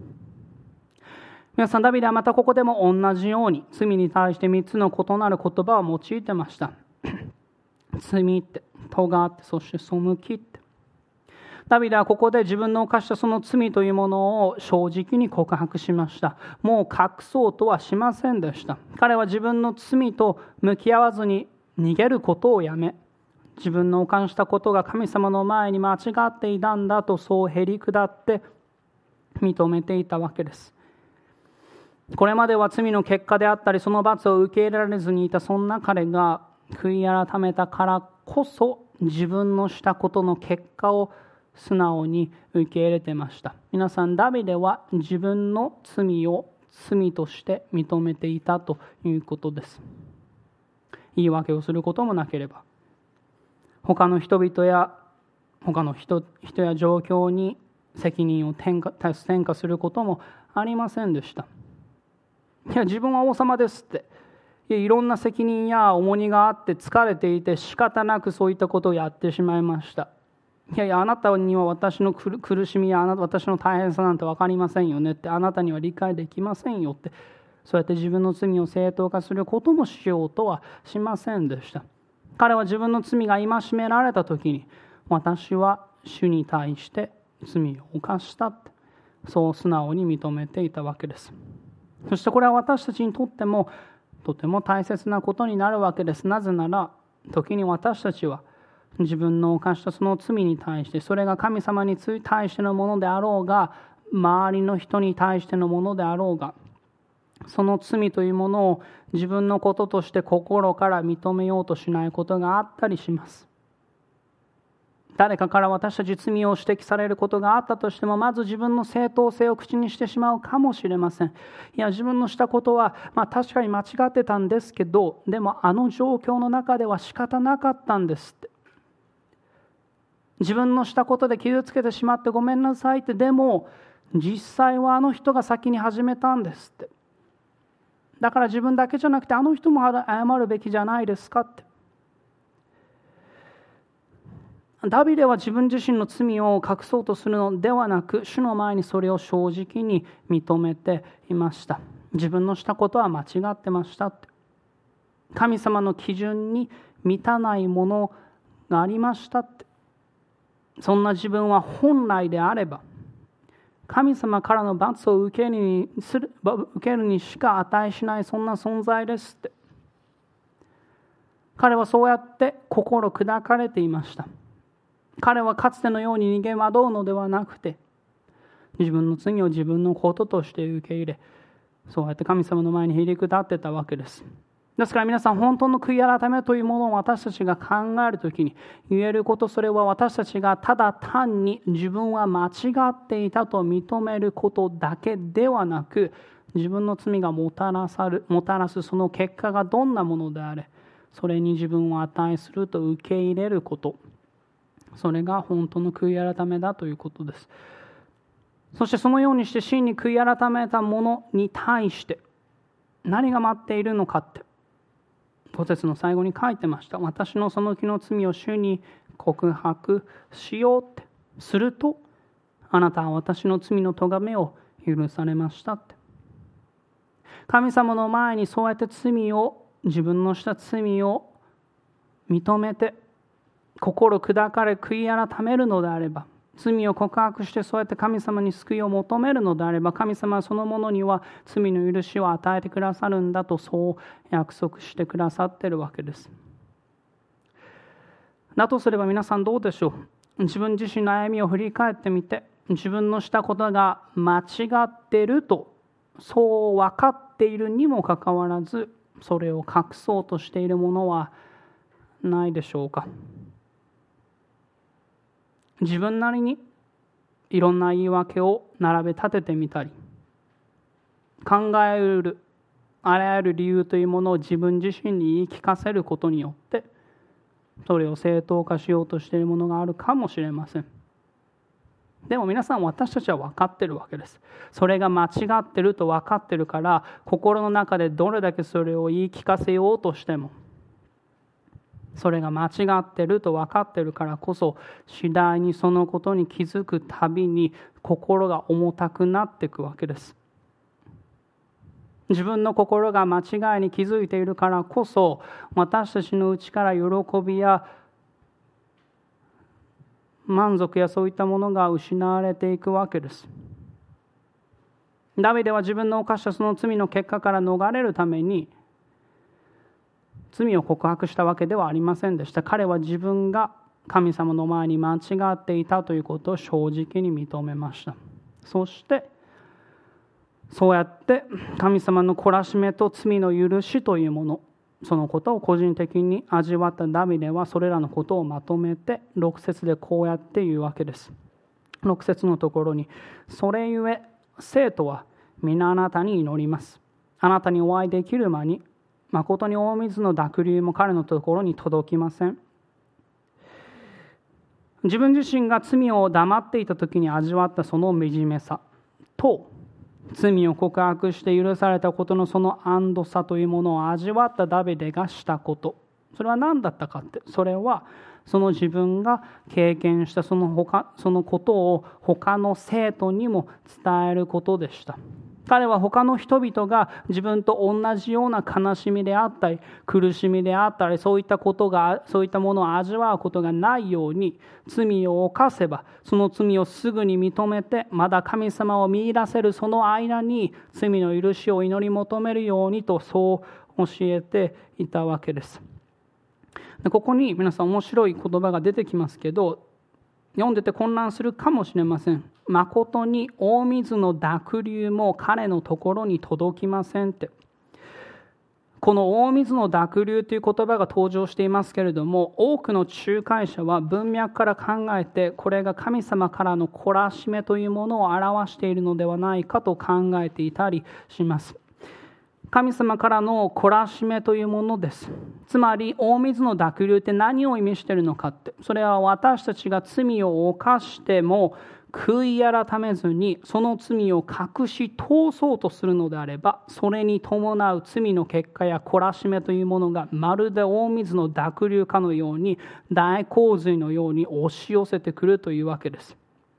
A: 皆さん、ダビデはまたここでも同じように罪に対してみっつの異なる言葉を用いてました。罪って、咎って、そして背きって。ダビデはここで自分の犯したその罪というものを正直に告白しました。もう隠そうとはしませんでした。彼は自分の罪と向き合わずに逃げることをやめ、自分の犯したことが神様の前に間違っていたんだと、そうへり下って認めていたわけです。これまでは罪の結果であったり、その罰を受け入れられずにいたそんな彼が悔い改めたからこそ、自分のしたことの結果を素直に受け入れてました。皆さん、ダビデは自分の罪を罪として認めていたということです。言い訳をすることもなければ、他の人々や他の人、人や状況に責任を転嫁、転嫁することもありませんでした。いや、自分は王様ですって、いや、いろんな責任や重荷があって疲れていて仕方なくそういったことをやってしまいました。いやいや、あなたには私の苦しみや私の大変さなんて分かりませんよねって、あなたには理解できませんよって、そうやって自分の罪を正当化することもしようとはしませんでした。彼は自分の罪が戒められた時に、私は主に対して罪を犯したって、そう素直に認めていたわけです。そしてこれは私たちにとってもとても大切なことになるわけです。なぜなら、時に私たちは自分の犯したその罪に対して、それが神様に対してのものであろうが、周りの人に対してのものであろうが、その罪というものを自分のこととして心から認めようとしないことがあったりします。誰かから私たち罪を指摘されることがあったとしても、まず自分の正当性を口にしてしまうかもしれません。いや、自分のしたことは、まあ、確かに間違ってたんですけど、でもあの状況の中では仕方なかったんですって。自分のしたことで傷つけてしまってごめんなさいって、でも実際はあの人が先に始めたんですって。だから自分だけじゃなくてあの人も謝るべきじゃないですかって。ダビデは自分自身の罪を隠そうとするのではなく、主の前にそれを正直に認めていました。自分のしたことは間違ってましたって。神様の基準に満たないものがありましたって。そんな自分は本来であれば神様からの罰を受けるにする、受けるにしか値しない、そんな存在ですって。 彼はそうやって心砕かれていました。彼はかつてのように逃げ惑うのではなくて、自分の罪を自分のこととして受け入れ、そうやって神様の前にへり下ってたわけです。ですから皆さん、本当の悔い改めというものを私たちが考えるときに言えること、それは私たちがただ単に自分は間違っていたと認めることだけではなく、自分の罪がもたらさる、もたらすその結果がどんなものであれ、それに自分を値すると受け入れること、それが本当の悔い改めだということです。そしてそのようにして真に悔い改めたものに対して何が待っているのかって、ご節の最後に書いてました。私の背きの罪を主に告白しようってすると、あなたは私の罪の咎めを許されましたって。神様の前にそうやって罪を、自分のした罪を認めて心砕かれ悔い改めるのであれば、罪を告白してそうやって神様に救いを求めるのであれば、神様はそのものには罪の許しを与えてくださるんだと、そう約束してくださっているわけです。だとすれば皆さんどうでしょう。自分自身の歩みを振り返ってみて、自分のしたことが間違っているとそう分かっているにもかかわらず、それを隠そうとしているものはないでしょうか。自分なりにいろんな言い訳を並べ立ててみたり、考えうるあらゆる理由というものを自分自身に言い聞かせることによってそれを正当化しようとしているものがあるかもしれません。でも皆さん、私たちは分かっているわけです。それが間違っていると分かっているから、心の中でどれだけそれを言い聞かせようとしても、それが間違っていると分かっているからこそ、次第にそのことに気づくたびに心が重たくなっていくわけです。自分の心が間違いに気づいているからこそ、私たちの内から喜びや満足やそういったものが失われていくわけです。ダビデは自分の犯したその罪の結果から逃れるために罪を告白したわけではありませんでした。彼は自分が神様の前に間違っていたということを正直に認めました。そしてそうやって神様の懲らしめと罪の許しというもの、そのことを個人的に味わったダビデはそれらのことをまとめてろく節でこうやって言うわけです。ろく節のところに、それゆえ生徒は皆あなたに祈ります。あなたにお会いできる間に誠に大水の濁流も彼のところに届きません。自分自身が罪を黙っていた時に味わったその惨めさと、罪を告白して許されたことのその安堵さというものを味わったダビデがしたこと、それは何だったかって、それはその自分が経験したその他そのことを他の生徒にも伝えることでした。彼は他の人々が自分と同じような悲しみであったり苦しみであったり、そういったことがそういったものを味わうことがないように、罪を犯せばその罪をすぐに認めて、まだ神様を見出せるその間に罪の許しを祈り求めるようにと、そう教えていたわけです。でここに皆さん面白い言葉が出てきますけど、読んでて混乱するかもしれません。誠に大水の濁流も彼のところに届きませんって。この大水の濁流という言葉が登場していますけれども、多くの仲介者は文脈から考えて、これが神様からの懲らしめというものを表しているのではないかと考えていたりします。神様からの懲らしめというものです。つまり大水の濁流って何を意味しているのかって、それは私たちが罪を犯しても悔い改めずにその罪を隠し通そうとするのであれば、それに伴う罪の結果や懲らしめというものがまるで大水の濁流かのように、大洪水のように押し寄せてくるというわけです。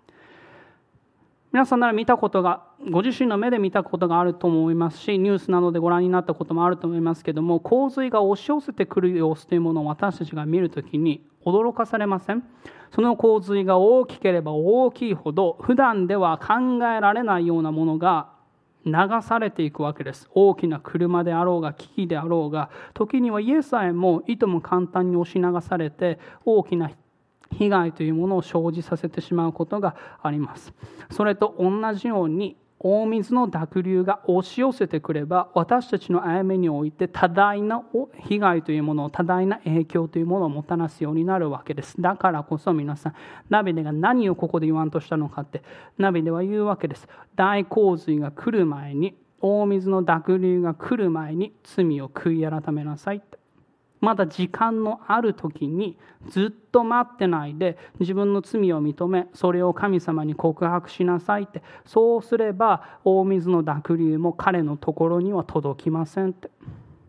A: 皆さんなら見たことが、ご自身の目で見たことがあると思いますし、ニュースなどでご覧になったこともあると思いますけども、洪水が押し寄せてくる様子というものを私たちが見るときに驚かされません？その洪水が大きければ大きいほど、普段では考えられないようなものが流されていくわけです。大きな車であろうが危機であろうが、時には家さえもいとも簡単に押し流されて大きな被害というものを生じさせてしまうことがあります。それと同じように、大水の濁流が押し寄せてくれば、私たちの歩みにおいて多大な被害というものを、多大な影響というものをもたらすようになるわけです。だからこそ皆さん、ダビデが何をここで言わんとしたのかって、ダビデは言うわけです。大洪水が来る前に、大水の濁流が来る前に罪を悔い改めなさいって。まだ時間のある時にずっと待ってないで自分の罪を認め、それを神様に告白しなさいって。そうすれば大水の濁流も彼のところには届きませんって。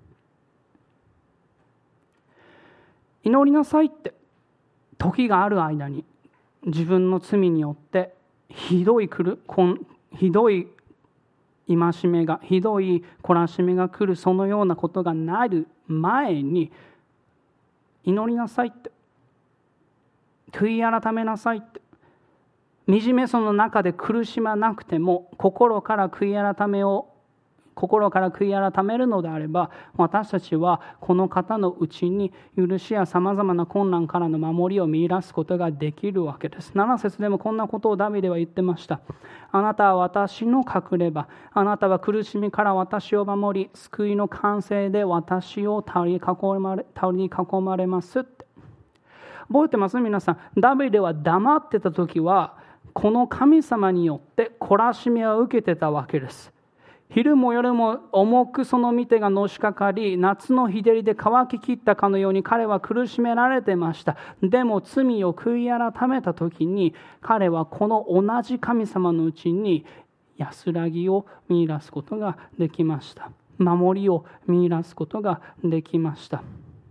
A: 祈りなさいって。時がある間に自分の罪によってひどい来るひどい戒めが、ひどい懲らしめが来る、そのようなことがなる前に祈りなさいって、悔い改めなさいって。惨めその中で苦しまなくても心から悔い改めを心から悔い改めるのであれば、私たちはこの方のうちに許しやさまざまな困難からの守りを見出すことができるわけです。なな節でもこんなことをダビデは言ってました。あなたは私の隠れ場、あなたは苦しみから私を守り、救いの完成で私を取り囲まれ、取り囲まれますって。覚えてます皆さん。ダビデは黙ってた時はこの神様によって懲らしめを受けてたわけです。昼も夜も重くその御手がのしかかり、夏の日照りで乾ききったかのように彼は苦しめられてました。でも罪を悔い改めた時に、彼はこの同じ神様のうちに安らぎを見出すことができました。守りを見出すことができました。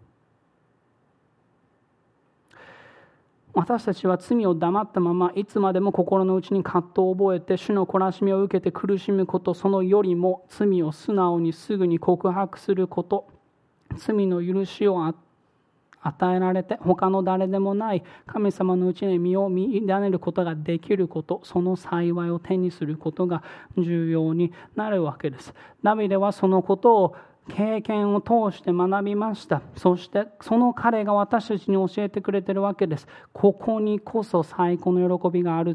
A: 私たちは罪を黙ったままいつまでも心の内に葛藤を覚えて主の懲らしみを受けて苦しむこと、そのよりも罪を素直にすぐに告白すること、罪の許しを与えられて他の誰でもない神様のうちに身を見委ねることができること、その幸いを手にすることが重要になるわけです。ダビデはそのことを経験を通して学びました。そしてその彼が私たちに教えてくれているわけです。ここにこそ最高の喜びがあるって。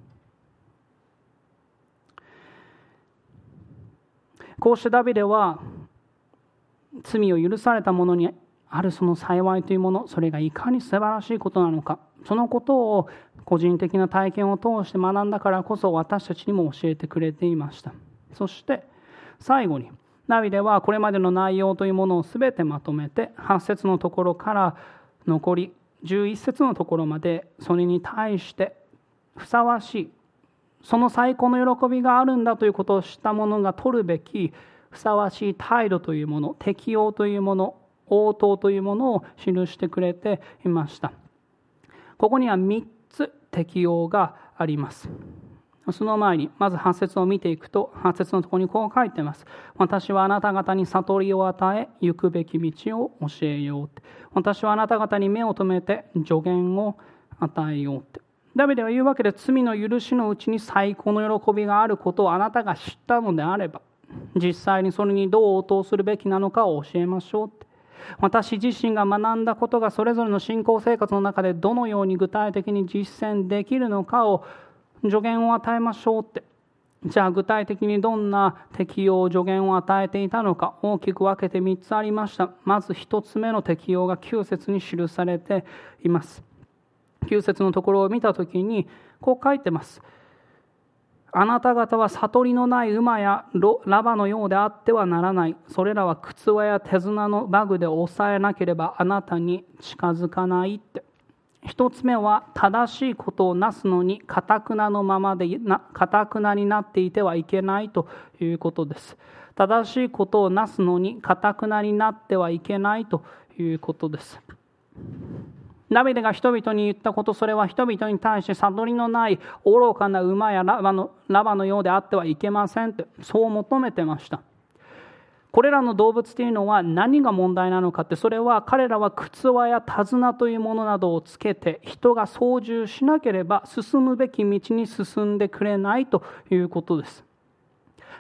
A: こうしてダビデは罪を許された者にあるその幸いというもの、それがいかに素晴らしいことなのか、そのことを個人的な体験を通して学んだからこそ私たちにも教えてくれていました。そして最後にダビデはこれまでの内容というものをすべてまとめてはち節のところから残りじゅういち節のところまで、それに対してふさわしい、その最高の喜びがあるんだということを知った者が取るべきふさわしい態度というもの、適応というもの、応答というものを記してくれていました。ここにはみっつ適応があります。その前にまずはち節を見ていくと、はち節のところにこう書いています。私はあなた方に悟りを与え、行くべき道を教えようって。私はあなた方に目を留めて助言を与えようって。ダビデは言うわけで、罪の許しのうちに最高の喜びがあることをあなたが知ったのであれば、実際にそれにどう応答するべきなのかを教えましょうって。私自身が学んだことがそれぞれの信仰生活の中でどのように具体的に実践できるのかを助言を与えましょうって。じゃあ具体的にどんな適用助言を与えていたのか、大きく分けてみっつありました。まずひとつめの適用がきゅう節に記されています。きゅう節のところを見たときにこう書いてます。あなた方は悟りのない馬やラバのようであってはならない。それらは靴輪や手綱のバグで抑えなければあなたに近づかないって。一つ目は正しいことをなすのに堅くなのままで堅くなになっていてはいけないということです。正しいことをなすのに堅くなになってはいけないということです。ダビデが人々に言ったこと、それは人々に対して悟りのない愚かな馬やラバの、ラバのようであってはいけませんって、そう求めてました。これらの動物というのは何が問題なのかって、それは彼らは靴輪や手綱というものなどをつけて人が操縦しなければ進むべき道に進んでくれないということです。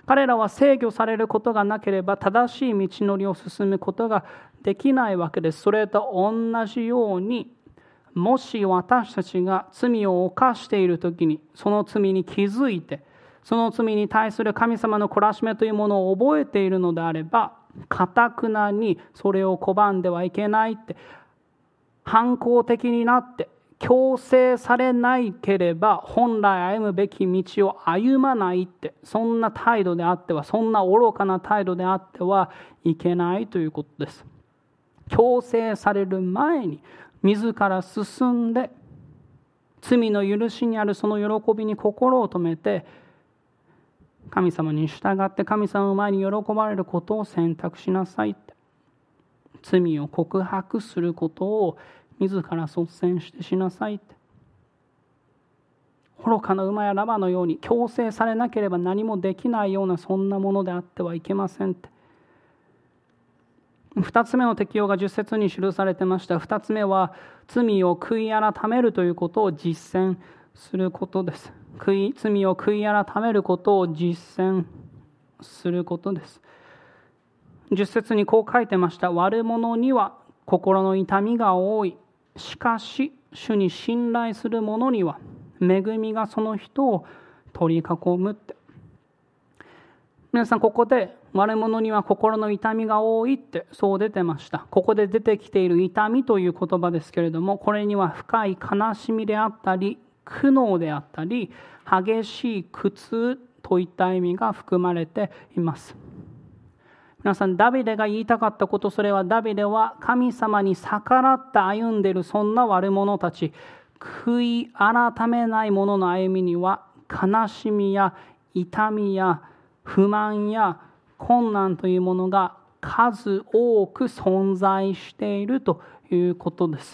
A: 彼らは制御されることがなければ正しい道のりを進むことができないわけです。それと同じように、もし私たちが罪を犯しているときに、その罪に気づいて、その罪に対する神様の懲らしめというものを覚えているのであれば、堅くなにそれを拒んではいけないって、反抗的になって強制されないければ本来歩むべき道を歩まないって、そんな態度であっては、そんな愚かな態度であってはいけないということです。強制される前に自ら進んで、罪の許しにあるその喜びに心を留めて、神様に従って神様の前に喜ばれることを選択しなさいって、罪を告白することを自ら率先してしなさいって、愚かな馬やラバのように強制されなければ何もできないような、そんなものであってはいけませんって。二つ目の適用が十節に記されてました。二つ目は罪を悔い改めるということを実践することです。悔い罪を悔い改めることを実践することです。十節にこう書いてました。悪者には心の痛みが多い。しかし主に信頼する者には恵みがその人を取り囲むって。皆さん、ここで悪者には心の痛みが多いってそう出てました。ここで出てきている痛みという言葉ですけれども、これには深い悲しみであったり苦悩であったり激しい苦痛といった意味が含まれています。皆さん、ダビデが言いたかったこと、それはダビデは神様に逆らって歩んでいるそんな悪者たち、悔い改めない者の歩みには悲しみや痛みや不満や困難というものが数多く存在しているということです。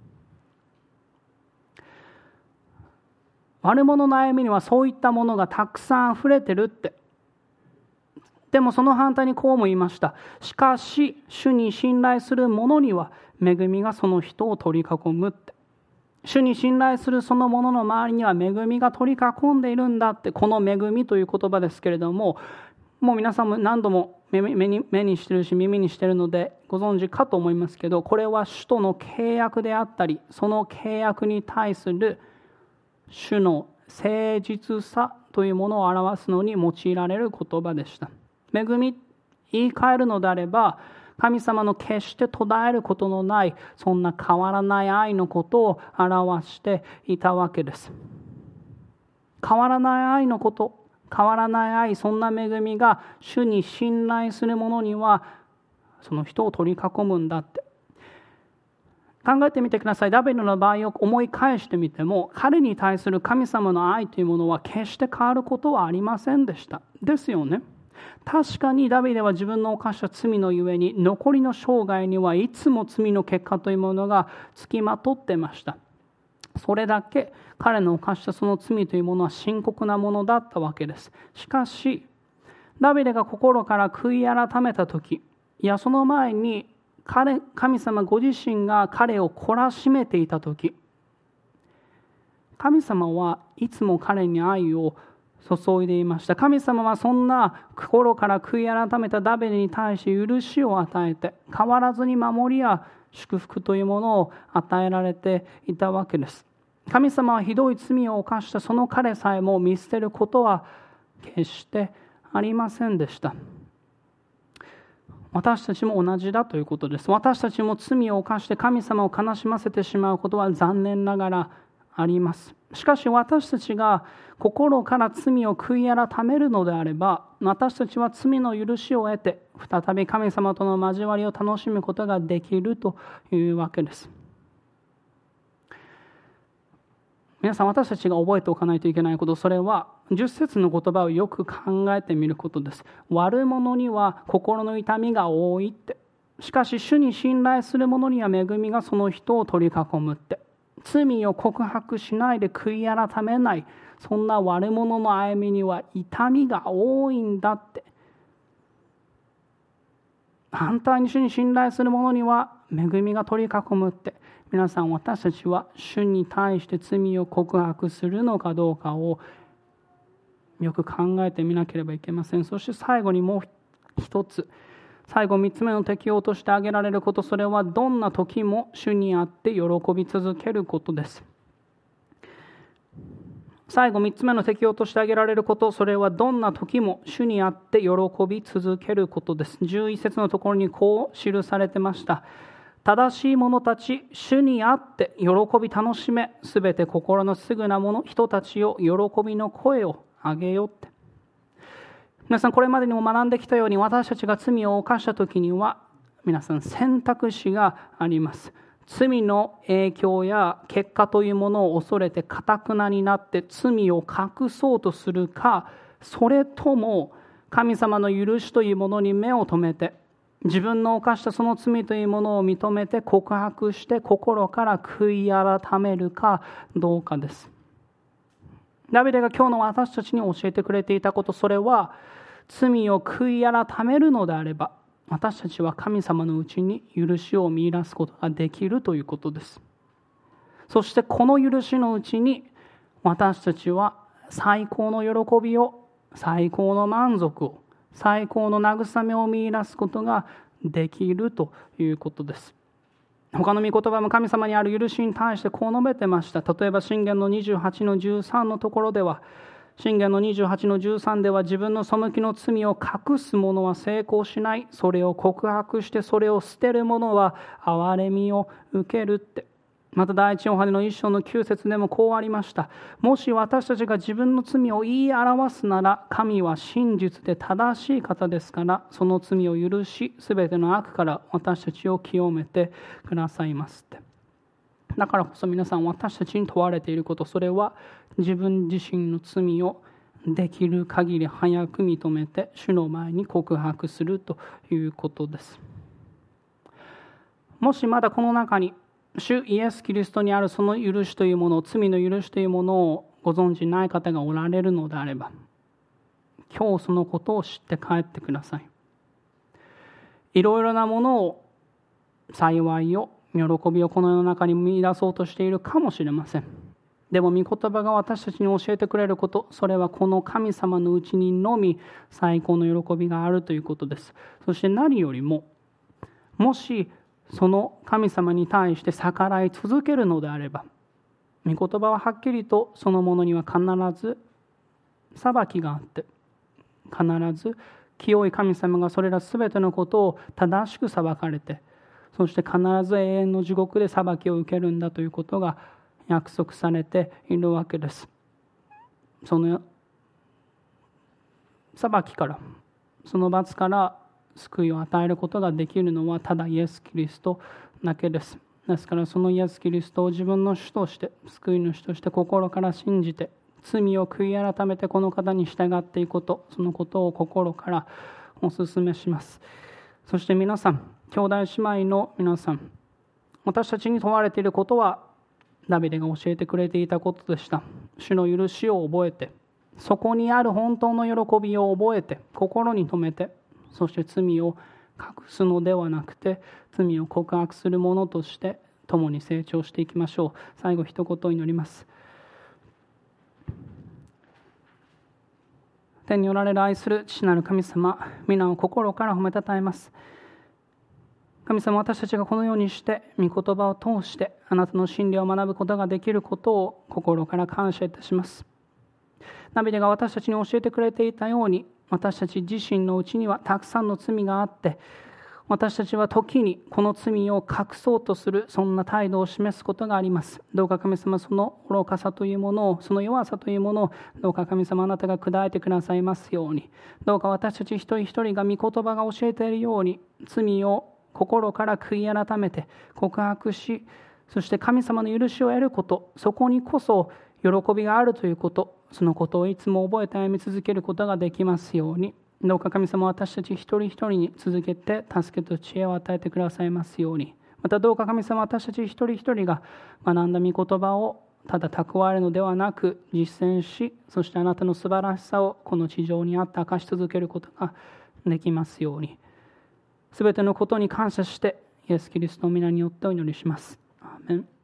A: 悪者の歩みにはそういったものがたくさん溢れてるって。でもその反対にこうも言いました。しかし主に信頼する者には恵みがその人を取り囲むって。主に信頼するその者の周りには恵みが取り囲んでいるんだって。この恵みという言葉ですけれども、もう皆さんも何度も目に、目にしてるし耳にしてるのでご存知かと思いますけど、これは主との契約であったり、その契約に対する主の誠実さというものを表すのに用いられる言葉でした。恵み、言い換えるのであれば、神様の決して途絶えることのない、そんな変わらない愛のことを表していたわけです。変わらない愛のこと、変わらない愛、そんな恵みが主に信頼する者にはその人を取り囲むんだって。考えてみてください。ダビデの場合を思い返してみても、彼に対する神様の愛というものは決して変わることはありませんでした。ですよね。確かにダビデは自分の犯した罪のゆえに、残りの生涯にはいつも罪の結果というものがつきまとってました。それだけ彼の犯したその罪というものは深刻なものだったわけです。しかしダビデが心から悔い改めたとき、いやその前に彼神様ご自身が彼を懲らしめていたとき、神様はいつも彼に愛を注いでいました。神様はそんな心から悔い改めたダビデに対して許しを与えて、変わらずに守りや祝福というものを与えられていたわけです。神様はひどい罪を犯したその彼さえも見捨てることは決してありませんでした。私たちも同じだということです。私たちも罪を犯して神様を悲しませてしまうことは残念ながらあります。しかし私たちが心から罪を悔い改めるのであれば、私たちは罪の許しを得て再び神様との交わりを楽しむことができるというわけです。皆さん、私たちが覚えておかないといけないこと、それは十節の言葉をよく考えてみることです。悪者には心の痛みが多いって。しかし主に信頼する者には恵みがその人を取り囲むって。罪を告白しないで悔い改めない、そんな悪者の歩みには痛みが多いんだって。反対に主に信頼する者には恵みが取り囲むって。皆さん、私たちは主に対して罪を告白するのかどうかをよく考えてみなければいけません。そして最後にもう一つ、最後みっつめの適用として挙げられること、それはどんな時も主にあって喜び続けることです。最後みっつめの適用として挙げられること、それはどんな時も主にあって喜び続けることです。じゅういち節のところにこう記されてました。正しい者たち、主にあって喜び楽しめ、すべて心のすぐな者、人たちを喜びの声を上げよって。皆さん、これまでにも学んできたように、私たちが罪を犯したときには、皆さん選択肢があります。罪の影響や結果というものを恐れて頑なになって罪を隠そうとするか、それとも神様の許しというものに目を留めて、自分の犯したその罪というものを認めて告白して心から悔い改めるかどうかです。ダビデが今日の私たちに教えてくれていたこと、それは罪を悔い改めるのであれば、私たちは神様のうちに許しを見出すことができるということです。そしてこの許しのうちに私たちは最高の喜びを、最高の満足を、最高の慰めを見出すことができるということです。他の御言葉も神様にある許しに対してこう述べてました。例えば箴言のにじゅうはちのじゅうさんのところでは、箴言のにじゅうはちのじゅうさんでは、自分の背きの罪を隠す者は成功しない。それを告白してそれを捨てる者は憐れみを受けるって。また第一ヨハネの一章のきゅう節でもこうありました。もし私たちが自分の罪を言い表すなら、神は真実で正しい方ですから、その罪を許し、すべての悪から私たちを清めてくださいますって。だからこそ皆さん、私たちに問われていること、それは自分自身の罪をできる限り早く認めて主の前に告白するということです。もしまだこの中に主イエス・キリストにあるその許しというもの、罪の許しというものをご存じない方がおられるのであれば、今日そのことを知って帰ってください。いろいろなものを、幸いを、喜びをこの世の中に見出そうとしているかもしれません。でも御言葉が私たちに教えてくれること、それはこの神様のうちにのみ最高の喜びがあるということです。そして何よりも、もしその神様に対して逆らい続けるのであれば、御言葉ははっきりとそのものには必ず裁きがあって、必ず清い神様がそれらすべてのことを正しく裁かれて、そして必ず永遠の地獄で裁きを受けるんだということが約束されているわけです。その裁きから、その罰から救いを与えることができるのはただイエス・キリストだけです。ですからそのイエス・キリストを自分の主として、救い主として心から信じて、罪を悔い改めてこの方に従っていくこと、そのことを心からお勧めします。そして皆さん、兄弟姉妹の皆さん、私たちに問われていることはダビデが教えてくれていたことでした。主の許しを覚えて、そこにある本当の喜びを覚えて、心に留めて、そして罪を隠すのではなくて、罪を告白するものとして共に成長していきましょう。最後一言祈ります。天におられる愛する父なる神様、皆を心から褒めたたえます。神様、私たちがこのようにして御言葉を通してあなたの真理を学ぶことができることを心から感謝いたします。ダビデが私たちに教えてくれていたように、私たち自身のうちにはたくさんの罪があって、私たちは時にこの罪を隠そうとする、そんな態度を示すことがあります。どうか神様、その愚かさというものを、その弱さというものを、どうか神様、あなたが砕いてくださいますように、どうか私たち一人一人が御言葉が教えているように、罪を心から悔い改めて告白し、そして神様の許しを得ること、そこにこそ喜びがあるということ、そのことをいつも覚えて歩み続けることができますように、どうか神様、私たち一人一人に続けて助けと知恵を与えてくださいますように、またどうか神様、私たち一人一人が学んだ御言葉をただ蓄えるのではなく実践し、そしてあなたの素晴らしさをこの地上にあって明かし続けることができますように、すべてのことに感謝してイエス・キリストの皆によってお祈りします。アーメン。